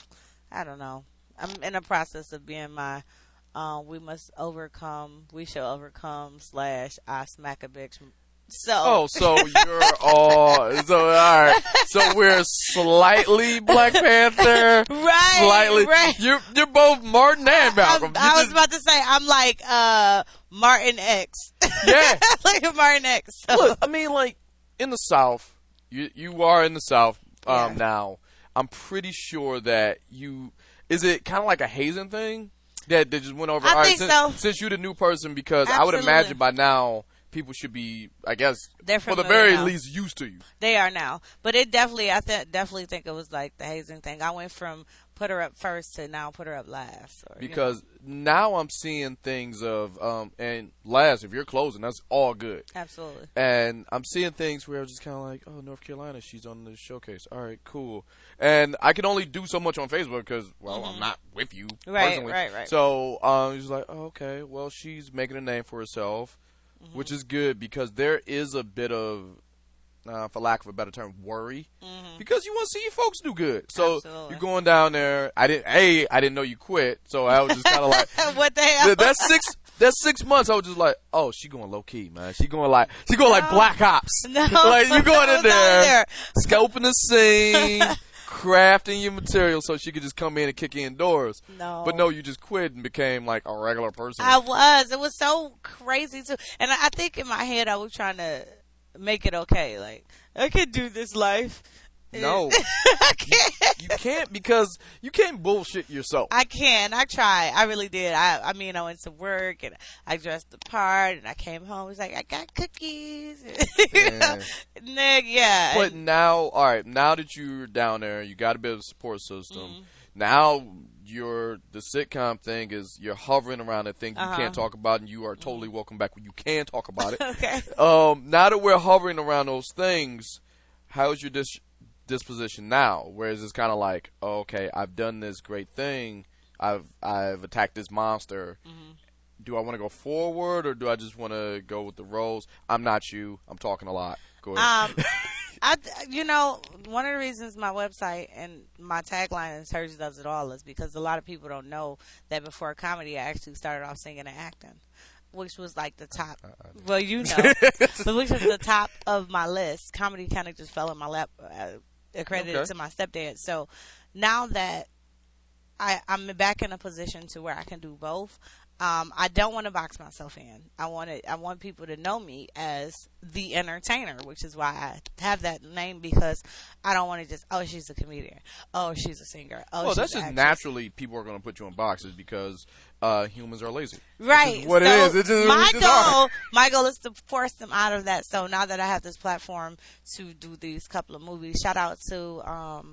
I don't know. I'm in the process of being my. Uh, we must overcome. We shall overcome. Slash, I smack a bitch. So. Oh, so you're all so all right. So we're slightly Black Panther, Right, slightly. right. You're you're both Martin and Malcolm. I'm- You I was just- about to say I'm like uh, Martin X. Yeah. like Martin X. So. Look, I mean, like in the South, you you are in the South um, Yeah. now. I'm pretty sure that you is it kind of like a hazing thing that they just went over. I All right, think since, so. since you're the new person, because I would Absolutely. imagine by now people should be, I guess, They're for the familiar very now. least used to you. They are now, but it definitely, I th- definitely think it was like the hazing thing. I went from put her up first to now put her up last. Or, you Because now I'm seeing things of um and last if you're closing, that's all good. know, absolutely. And I'm seeing things where I'm just kind of like, oh, North Carolina, she's on the showcase. All right, cool. And I can only do so much on Facebook because, well, I'm not with you Mm-hmm. Right, personally. right, right. So um, it's like, oh, okay, well, she's making a name for herself, Mm-hmm. which is good because there is a bit of, uh, for lack of a better term, worry because you want to see your folks do good. So Mm-hmm. Absolutely. you're going down there. I didn't. A, I didn't know you quit, so I was just kind of like. what the hell? That- that's six. That's six months. I was just like, oh, she going low key, man. She going like, she going like Black Ops. No. like you going I in was there, out there. scoping the scene, crafting your material so she could just come in and kick you indoors. No. But no, you just quit and became like a regular person. I was. It was so crazy too. And I, I think in my head I was trying to make it okay. Like I could do this life. no, I can't. you can't because you can't bullshit yourself. I can. I tried. I really did. I I mean, I went to work and I dressed the part and I came home. It was like, I got cookies. you know? Nigga, yeah. But now, all right, now that you're down there, you got a bit of a support system. Mm-hmm. Now you're the sitcom thing is you're hovering around that thing you Uh-huh. can't talk about, and you are totally welcome back when you can talk about it. Okay. Um, now that we're hovering around those things, how's your dis- disposition now? Whereas it's kind of like, oh, okay, I've done this great thing, I've I've attacked this monster. Mm-hmm. Do I want to go forward or do I just want to go with the roles? I'm not you. I'm talking a lot. Go ahead. Um, I, you know, one of the reasons my website and my tagline is Hers Does It All is because a lot of people don't know that before comedy, I actually started off singing and acting. which was like the top. Well, you know, but which was the top of my list. Comedy kind of just fell in my lap, uh, accredited Okay. to my stepdad. So now that I, I'm back in a position to where I can do both. Um, I don't want to box myself in. I want to, I want people to know me as the entertainer, which is why I have that name, because I don't want to just, oh, she's a comedian. Oh, she's a singer. Oh, Well, she's that's an just actress. naturally people are going to put you in boxes because uh, humans are lazy. Right. What so it is. It's just, my it's just hard. goal, my goal is to force them out of that. So now that I have this platform to do these couple of movies, shout out to, um,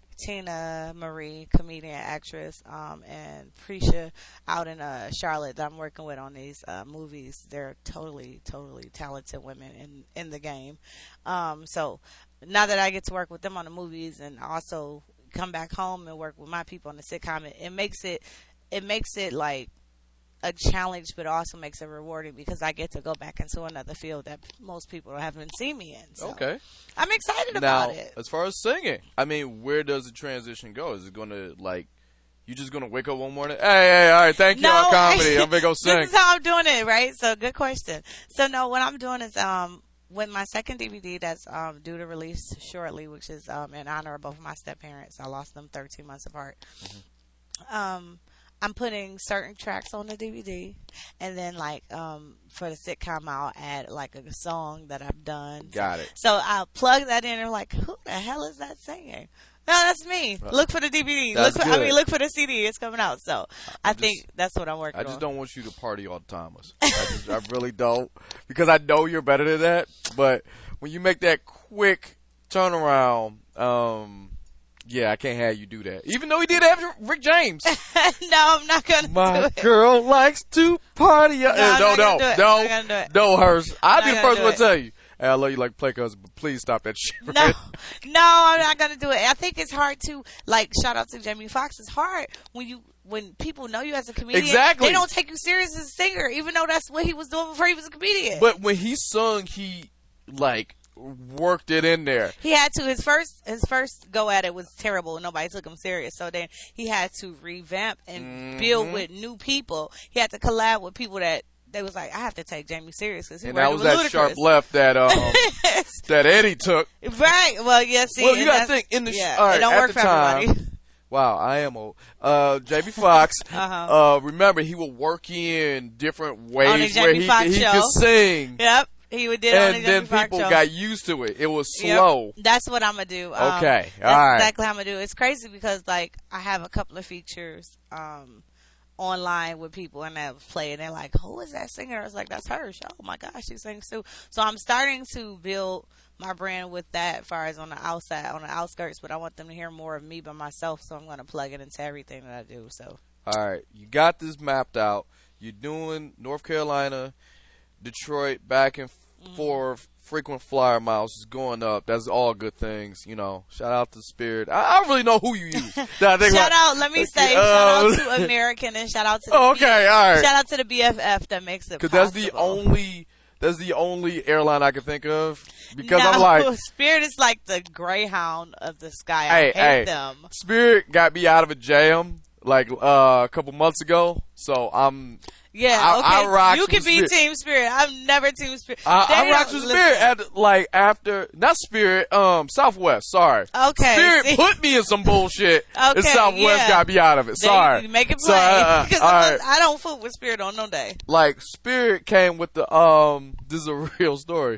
Tina Marie, comedian, actress, um, and Prisha out in uh, Charlotte that I'm working with on these uh, movies. They're totally, totally talented women in, in the game. Um, so now that I get to work with them on the movies and also come back home and work with my people on the sitcom, it, it makes it, it makes it like a challenge, but also makes it rewarding because I get to go back into another field that most people haven't seen me in. So Okay. I'm excited Now, about it. as far as singing, I mean, where does the transition go? Is it going to, like, you just going to wake up one morning, hey, hey, all right, thank you, No, on comedy, I'm going to go sing. This is how I'm doing it, right? So good question. So no, what I'm doing is, um, with my second D V D that's um, due to release shortly, which is um, in honor of both of my step parents. I lost them thirteen months apart. Mm-hmm. Um, I'm putting certain tracks on the D V D, and then like um, for the sitcom, I'll add like a song that I've done. Got it. So I'll plug that in, and like, who the hell is that singing? No, that's me. Look for the D V D. That's look for, I good. mean, look for the C D. It's coming out. So I just- think that's what I'm working I on. just don't want you to party all the time. I, just, I really don't, because I know you're better than that. But when you make that quick turnaround, um, yeah, I can't have you do that. Even though he did have Rick James. No, I'm not gonna do My it. girl likes to party. No, I'm no, not no, gonna do it. no, I'm not gonna do it. no, hers. I'll I'm be the not first gonna one to do tell you, hey, I love you like play cousin, but please stop that shit. No, Right? no, I'm not gonna do it. I think it's hard to like. Shout out to Jamie Foxx. It's hard when you when people know you as a comedian. Exactly. They don't take you serious as a singer, even though that's what he was doing before he was a comedian. But when he sung, he like worked it in there. He had to. His first his first go at it was terrible. Nobody took him serious. So then he had to revamp and Mm-hmm. build with new people. He had to collab with people that they was like, I have to take Jamie serious because he And that was working that with sharp Ludacris. left that um that Eddie took. Right. Well, yeah. See, Well, you and gotta that's- think, in the sh- yeah, all right, it don't at work the for time- everybody. Wow, I am old. Uh, Jamie Foxx. Uh-huh. uh, remember, he would work in different On the ways where Jamie he Foxx he show. could sing, Yep. He would did on and the then Jamie Foxx people show. got used to it. It was Yep. slow. That's what I'm gonna do. Um, Okay, that's all right. exactly how I'm gonna do. It's crazy because like I have a couple of features um, online with people and they play and they're like, "Who is that singer?" I was like, "That's her." Oh my gosh, she sings too. So I'm starting to build my brand with that, as far as on the outside, on the outskirts. But I want them to hear more of me by myself, so I'm gonna plug it into everything that I do. So All right, you got this mapped out. You're doing North Carolina, Detroit, back and Mm-hmm. forth. Frequent flyer miles is going up. That's all good things, you know. Shout out to Spirit. I, I don't really know who you use. Now I think shout about- out, let me say, Uh, Oh. shout out to American and shout out to the Oh, okay, all right. shout out to the B F F that makes it Because that's the possible. only that's the only airline I can think of. Because no, I'm like, Spirit is like the Greyhound of the sky. hey, I hate hey, them. Spirit got me out of a jam like uh, a couple months ago. So I'm Yeah, I- okay. I rocks you can with be Spirit. Team Spirit. I'm never Team Spirit. I, They I rocked don't- with Spirit listen. at like after not Spirit, um, Southwest. Sorry, Okay, Spirit see? put me in some bullshit. and Okay, Southwest yeah. got me out of it. They- Sorry, you make it So, plain. uh, 'Cause all I'm right. not- I don't fool with Spirit on no day. Like Spirit came with the um. This is a real story.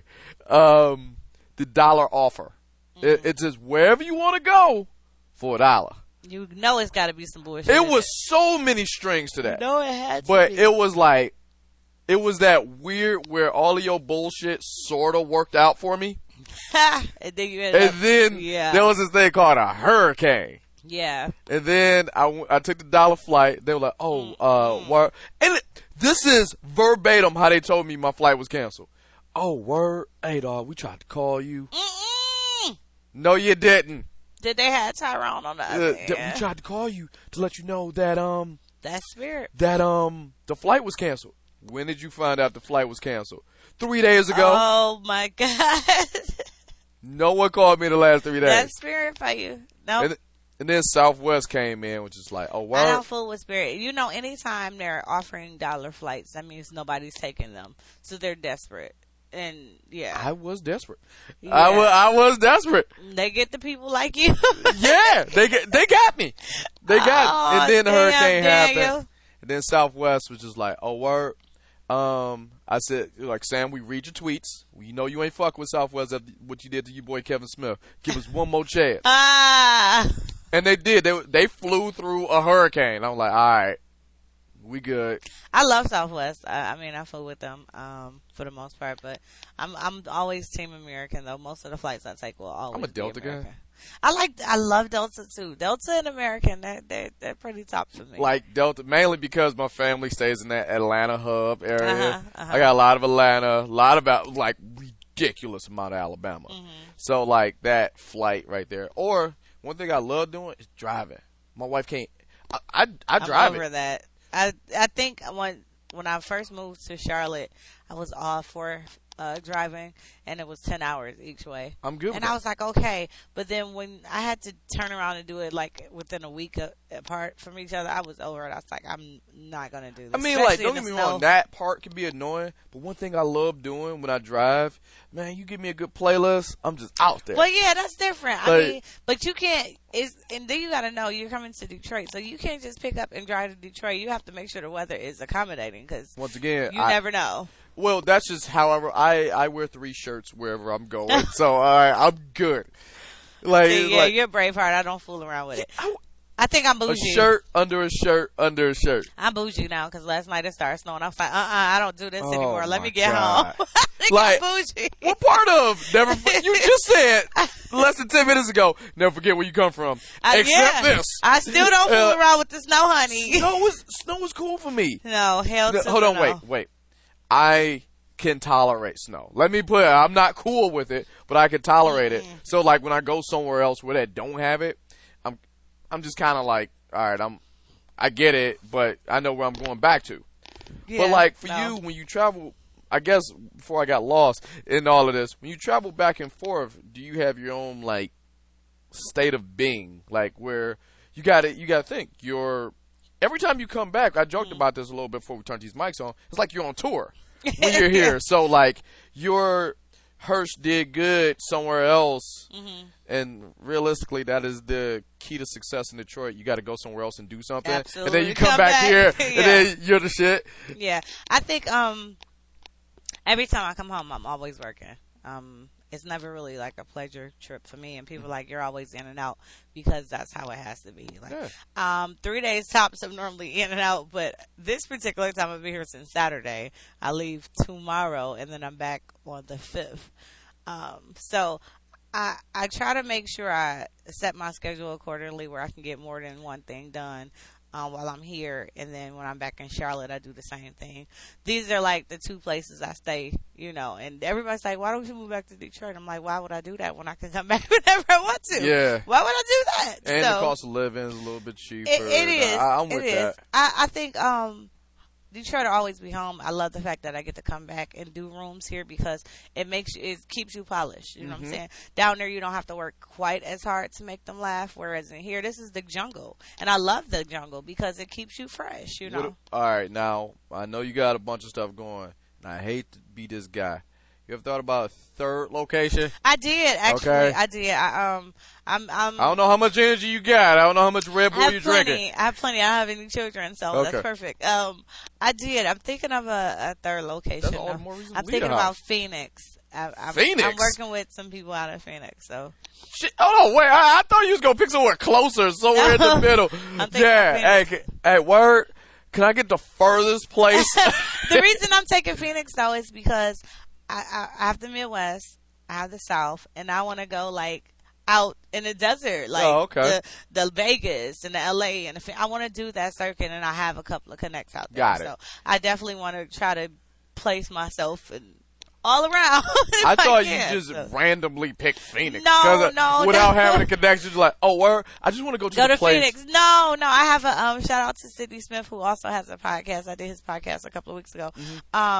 Um, the dollar offer. Mm-hmm. It, it's just wherever you want to go for a dollar. You know it's got to be some bullshit. It in was so many strings to that. No, it had to But be. it was like, it was that weird where all of your bullshit sort of worked out for me. and then you ended And up, then yeah, there was this thing called a hurricane. yeah. And then I, w- I took the dollar flight. They were like, oh, uh, word. And it, this is verbatim how they told me my flight was canceled. Oh, word. Hey, dog, we tried to call you. Mm-mm. No, you didn't. Did they have Tyrone on the Uh, other th- end? we tried to call you to let you know that, um, That's Spirit. that, um, the flight was canceled. When did you find out the flight was canceled? Three days ago. Oh my God. No one called me the last three days. That's Spirit for you. No, And, And then Southwest came in, which is like, oh, I wow. know food was very, you know, anytime they're offering dollar flights, that means nobody's taking them. So they're desperate. And yeah. I was desperate. Yeah. I was, I was desperate. They get the people like you. Yeah, they get, they got me. They got Oh, me. And then the damn, hurricane Daniel. happened. And then Southwest was just like, oh, word. Um, I said, like, Sam, we read your tweets. We know you ain't fuck with Southwest after what you did to your boy Kevin Smith. Give us one more chance. Ah. And they did. They they flew through a hurricane. I'm like, all right, we good. I love Southwest. I, I mean, I flew with them um, for the most part, but I'm I'm always Team American though. Most of the flights I take will always. I'm a be Delta guy. American. I like I love Delta too. Delta and American, they they they're pretty top for me. Like Delta, mainly because my family stays in that Atlanta hub area. Uh-huh, uh-huh. I got a lot of Atlanta, a lot about like ridiculous amount of Alabama. Mm-hmm. So like that flight right there. Or one thing I love doing is driving. My wife can't. I I, I I'm drive over it. that. I I think when when I first moved to Charlotte, I was all for uh, driving, and it was ten hours each way. I'm good with And that. I was like, okay. But then when I had to turn around and do it like within a week a- apart from each other, I was over it. I was like, I'm not gonna do this. I mean, like, Especially don't in get me the wrong, snow. that part can be annoying, but one thing I love doing when I drive, man, you give me a good playlist, I'm just out there. Well, yeah, that's different. I Like- mean, but you can't. Is and then you got to know you're coming to Detroit, so you can't just pick up and drive to Detroit. You have to make sure the weather is accommodating because Once again, you I, never know. well, that's just however, I, I wear three shirts wherever I'm going, so I, I'm good. Like, Yeah, it's yeah, like you're a brave heart. I don't fool around with it. I- I think I'm a bougie. shirt under a shirt under a shirt. I'm bougie now because last night it started snowing. I was like, uh, uh I don't do this Oh, anymore. Let my me get God. home. I think Like- I'm bougie. What part of never? You just said less than ten minutes ago. Never forget where you come from. I, Except yeah. this. I still don't fool Uh, around with the snow, honey. Snow was snow was cool for me. No, hell No, to hold the on, no. wait, wait. I can tolerate snow. Let me put it. I'm not cool with it, but I can tolerate it. So like when I go somewhere else where they don't have it, I'm I'm just kind of like, all right, I'm I get it, but I know where I'm going back to. Yeah, But like for no. you, when you travel, I guess before I got lost in all of this, when you travel back and forth, do you have your own like state of being, like where you got to you got to think you're every time you come back? I joked about this a little bit before we turned these mics on. It's like you're on tour when you're here. So like your Hirsch did good somewhere else, Mm-hmm. and realistically, that is the key to success in Detroit. You got to go somewhere else and do something, Absolutely. and then you come, Come back, back. here, Yeah. and then you're the shit. Yeah, I think um every time I come home, I'm always working. Um, it's never really like a pleasure trip for me, and people are like you're always in and out because that's how it has to be. Like, Yeah. um, three days tops, I'm normally in and out, but this particular time I'll be here since Saturday. I leave tomorrow, and then I'm back on the fifth. Um, so. I, I try to make sure I set my schedule accordingly where I can get more than one thing done um, while I'm here. And then when I'm back in Charlotte, I do the same thing. These are like the two places I stay, you know. And everybody's like, why don't you move back to Detroit? I'm like, why would I do that when I can come back whenever I want to? Yeah. Why would I do that? And so, the cost of living is a little bit cheaper. it, it is. I, I'm with it that. is. I, I think um, Detroit will always be home. I love the fact that I get to come back and do rooms here because it makes you, it keeps you polished. You know Mm-hmm. what I'm saying? Down there, you don't have to work quite as hard to make them laugh. Whereas in here, this is the jungle, and I love the jungle because it keeps you fresh. You know? What- all right, now I know you got a bunch of stuff going, and I hate to be this guy. You ever thought about a third location? I did actually. Okay. I did. I um. I'm. I'm I don't know how much energy you got. I don't know how much Red I Bull have you're plenty. drinking. I have plenty. I don't have any children, so Okay. that's perfect. Um, I did. I'm thinking of a, a third location. That's all the Um, more reason to I'm leave thinking the about house. Phoenix. I, I'm, Phoenix? I'm working with some people out of Phoenix, so Shit, hold on, wait. I, I thought you was gonna pick somewhere closer, somewhere in the No. middle. I'm thinking Yeah, hey, Phoenix. can, hey, word. Can I get the furthest place? the reason I'm taking Phoenix though is because I, I, I have the Midwest, I have the South, and I want to go like out in the desert, like Oh, okay. the, the Vegas and the L A, and the, Ph- I want to do that circuit, and I have a couple of connects out there. Got it. So I definitely want to try to place myself in, all around. if I thought can, you just so. randomly picked Phoenix. No, 'Cause, uh, no, Without no. having a connection, you're like, oh, word. I just want to go to Go the to place. Phoenix. No, no. I have a um, shout out to Sidney Smith, who also has a podcast. I did his podcast a couple of weeks ago. Mm-hmm. Um,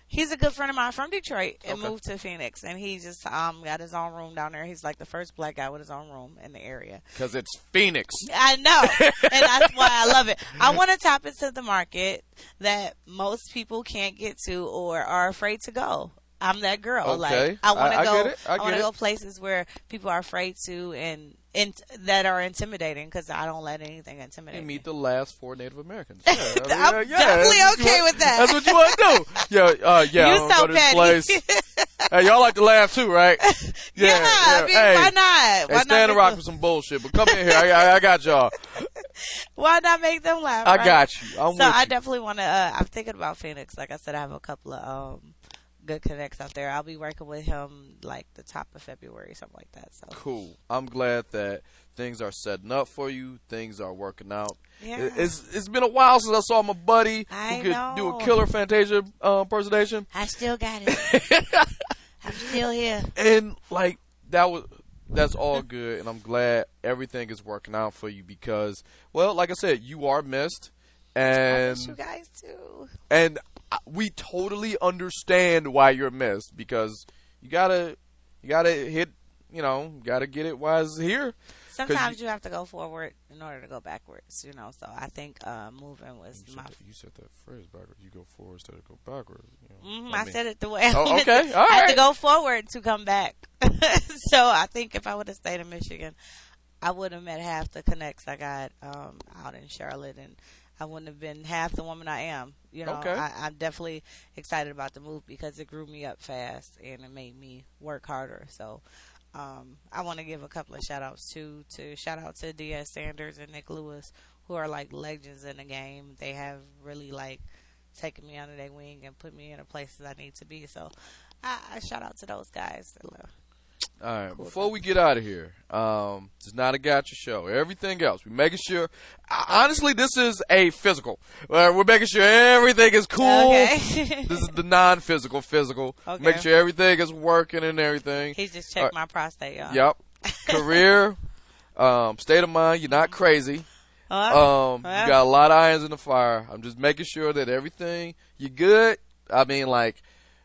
He's a good friend of mine from Detroit and Okay. moved to Phoenix, and he just um got his own room down there. He's like the first black guy with his own room in the area. Because it's Phoenix. I know, and that's why I love it. I want to tap into the market that most people can't get to or are afraid to go. I'm that girl. Okay. Like I want I- I to go. get it. I want get to it. go places where people are afraid to and. In, that are intimidating because I don't let anything intimidate You me. meet the last four Native Americans. Yeah, I mean, I'm yeah, yeah, definitely that's what you okay want- with that. That's what you want to do. Yeah, uh, yeah. You I'm so gonna go to this petty. place. Hey, y'all like to laugh too, right? Yeah, I mean, Hey, why not? Hey, Why stand not and make rock them, with some bullshit, but come in here. I, I, I got y'all. why not make them laugh? I right? got you. I'm So with I you. definitely want to. Uh, I'm thinking about Phoenix. Like I said, I have a couple of um, good connects out there. I'll be working with him like the top of February, something like that. So Cool. I'm glad that things are setting up for you. Things are working out. yeah, It- It's it's been a while since I saw my buddy I who could know. do a killer Fantasia uh, impersonation, I still got it. I'm still here. and like that was that's all good, and I'm glad everything is working out for you because, well, like I said, you are missed, I and miss you guys too. and I- we totally understand why you're missed because you gotta you gotta hit you know you gotta get it while it's here. Sometimes you, have to go forward in order to go backwards, you know. So I think uh, moving was You my. said, that, you said that phrase backwards. You go forward instead of go backwards. You know, Mm, I, mean- said it the way I Oh, wanted okay. to- All I had right. to go forward to come back. So I think if I would have stayed in Michigan, I would have met half the connects I got um, out in Charlotte, and I wouldn't have been half the woman I am. You know, Okay. I, I'm definitely excited about the move because it grew me up fast and it made me work harder. So. Um, I want to give a couple of shout outs too. To shout out to D S Sanders and Nick Lewis, who are like legends in the game. They have really like taken me under their wing and put me in the places I need to be. So I, I shout out to those guys. All right, Cool before stuff. we get out of here, um, it's not a gotcha show. Everything else, we're making sure. Honestly, this is a physical. Uh, we're making sure everything is cool. Okay. This is the non-physical physical. Okay. Making sure everything is working and everything. He just checked Uh, my prostate, y'all. Yep. Career, um, state of mind. You're not crazy. Uh, Um, well. you got a lot of irons in the fire. I'm just making sure that everything you good. I mean, like,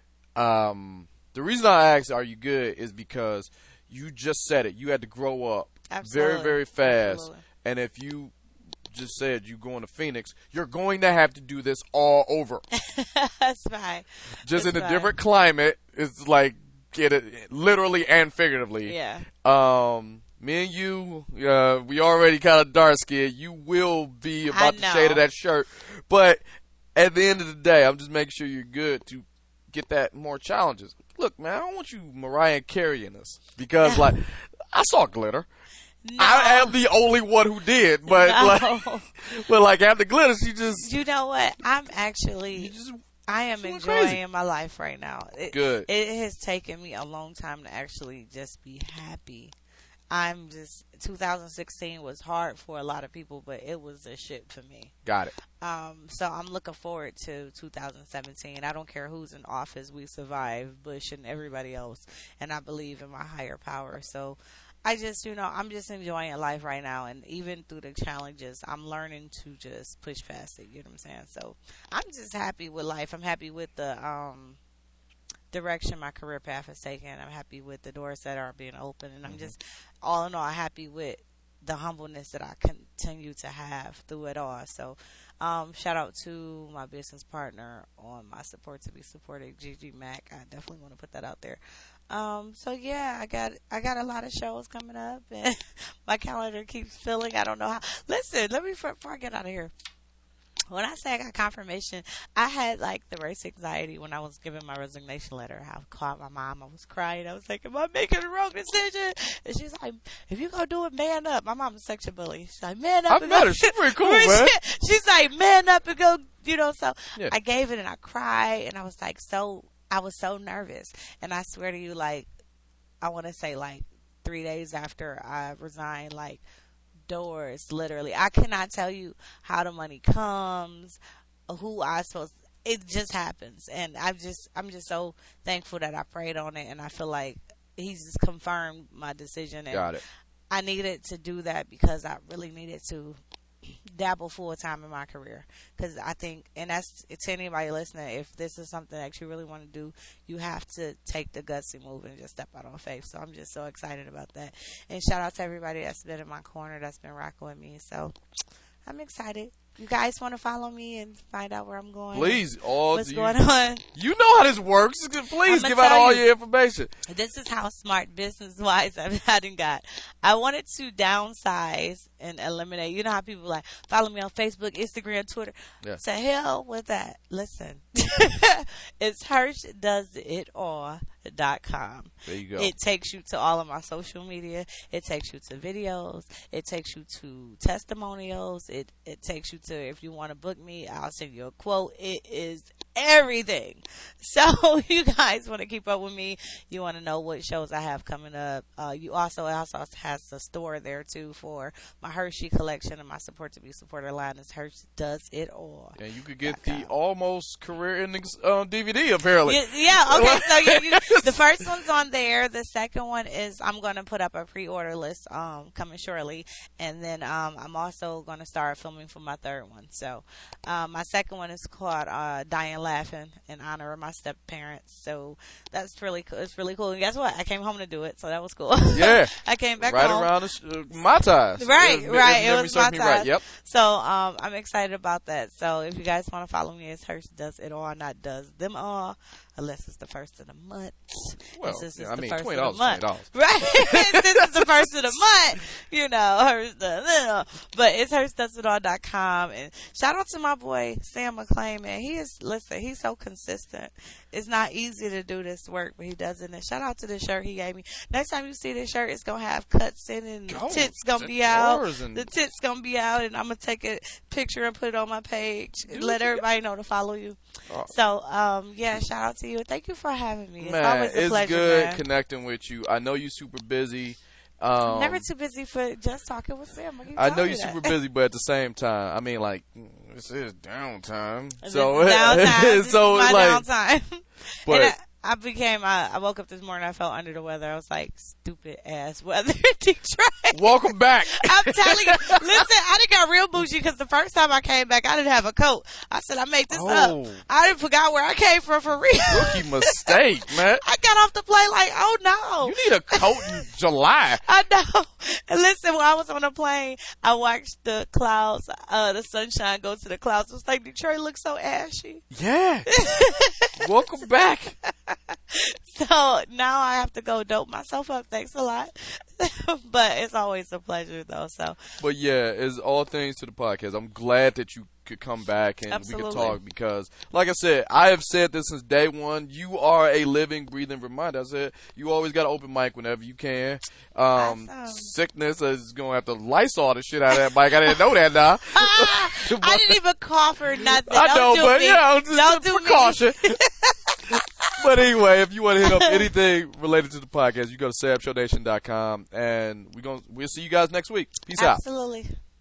um, the reason I asked, "Are you good?" is because you just said it. You had to grow up Absolutely. very, very fast, Absolutely. and if you just said you going to Phoenix, you're going to have to do this all over, That's fine. just in That's a fine. different climate. It's like get it literally and figuratively. Yeah. Um, me and you, uh, we already kind of dark skinned. You will be I about the know. shade of that shirt, but at the end of the day, I'm just making sure you're good to get that more challenges. Look, man, I don't want you Mariah carrying us because, like, I saw glitter. No. I am the only one who did, but No. like, but like after glitter, she just, You know what? I'm you actually, just I am She went enjoying crazy. my life right now. It, Good. It has taken me a long time to actually just be happy. I'm just, two thousand sixteen was hard for a lot of people, but it was a shit for me. got it. Um, so I'm looking forward to two thousand seventeen. I don't care who's in office. We survive, Bush and everybody else. And I believe in my higher power. So I just, you know, I'm just enjoying life right now. And even through the challenges, I'm learning to just push past it. You know what I'm saying? So I'm just happy with life. I'm happy with the, um, direction my career path has taken. I'm happy with the doors that are being opened. And I'm just, all in all, happy with the humbleness that I continue to have through it all. So, um, shout out to my business partner on my support to be supported, Gigi Mack. I definitely want to put that out there. Um, so yeah, I got I got a lot of shows coming up, and my calendar keeps filling. I don't know how. Listen, let me before I get out of here. When I say I got confirmation, I had like the worst anxiety when I was giving my resignation letter. I called my mom. I was crying. I was like, "Am I making the wrong decision?" And she's like, "If you gonna do it, man up." My mom's such a bully. She's like, "Man up." I've and met go- her. She's pretty cool, man. She's like, "Man up and go." You know, so Yeah. I gave it and I cried and I was like, so I was so nervous. And I swear to you, like, I want to say like three days after I resigned, like, doors literally. I cannot tell you how the money comes, who I supposed. It just happens, and I'm just I'm just so thankful that I prayed on it, and I feel like He's just confirmed my decision. And Got it. I needed to do that because I really needed to dabble full time in my career, because I think, and that's to anybody listening, if this is something that you really want to do, you have to take the gutsy move and just step out on faith. So I'm just so excited about that. And shout out to everybody that's been in my corner, that's been rocking with me. So I'm excited. You guys want to follow me and find out where I'm going? Please, all What's you, going on? You know how this works. Please I'ma give out tell all you. your information. This is how smart business wise I've had and got. I wanted to downsize and eliminate. You know how people like follow me on Facebook, Instagram, Twitter. Yeah. To hell with that. Listen, it's Hirsch Does It All dot com. There you go. It takes you to all of my social media. It takes you to videos. It takes you to testimonials. It it takes you to, if you want to book me, I'll send you a quote. It is everything. So you guys want to keep up with me. You want to know what shows I have coming up. Uh, you also it also has a store there too for my Hershey collection, and my Support to Be Supporter line is Hirsch Does It All. And you could get the almost career ending uh, D V D apparently. Yeah, yeah, okay. So you, you, the first one's on there. The second one is, I'm going to put up a pre-order list um, coming shortly, and then um, I'm also going to start filming for my third one. So um, my second one is called uh, Dying Laughing in honor of my step parents. So that's really cool. It's really cool. And guess what? I came home to do it, so that was cool. Yeah. I came back right home. around the sh- uh, my ties. Right, If- if right. It memory was serves my me time. right. Yep. So um, I'm excited about that. So if you guys want to follow me, it's Hirsch Does It All, not Does Them All, unless it's the first of the month. Well, And since yeah, it's I the mean, first twenty of dollars, the month, twenty dollars. right? Since it's the first of the month, you know, Hirsch Does It All. But it's Hirsch Does It All dot com. And shout out to my boy Sam McClain, man. He is, listen, he's so consistent. It's not easy to do this work, but he does it. And shout out to the shirt he gave me. Next time you see this shirt, it's gonna have cuts in it, and the Oh, tits gonna it's be out. yours and- The tits gonna be out, and I'm gonna take a picture and put it on my page and Do let you- everybody know to follow you. Oh. So, um, yeah, shout out to you. Thank you for having me. It's Man, always a it's pleasure, good man. connecting with you. I know you're super busy. Um, Never too busy for just talking with Sam. I, keep I know telling you're you that. super busy, but at the same time, I mean, like, mm, this is downtime. This So, is downtime. This so is my like, downtime. but And I, I became. I, I woke up this morning. I felt under the weather. I was like, stupid ass weather in Detroit. welcome back. I'm telling you. Listen, I done got real bougie because the first time I came back, I didn't have a coat. I said, I made this Oh. up. I didn't forgot where I came from for real. Rookie mistake, man. I got off the plane like, oh no. You need a coat in July. I know. And listen, when I was on the plane, I watched the clouds, uh, the sunshine go to the clouds. It was like, Detroit looks so ashy. Yeah. Welcome back. So now I have to go dope myself up. Thanks a lot. But it's always a pleasure though. So But yeah, it's all things to the podcast. I'm glad that you could come back and we Absolutely. could talk because, like I said, I have said this since day one. You are a living, breathing reminder. I said you always got an open mic whenever you can. Um, Awesome. Sickness is going to have to Lysol the shit out of that mic. I didn't know that now. I didn't even cough or nothing. I Don't know, do but me. yeah, just Don't a do precaution. But anyway, if you want to hit up anything related to the podcast, you go to sam show nation dot com, and we're gonna we'll see you guys next week. Peace me. out. Absolutely.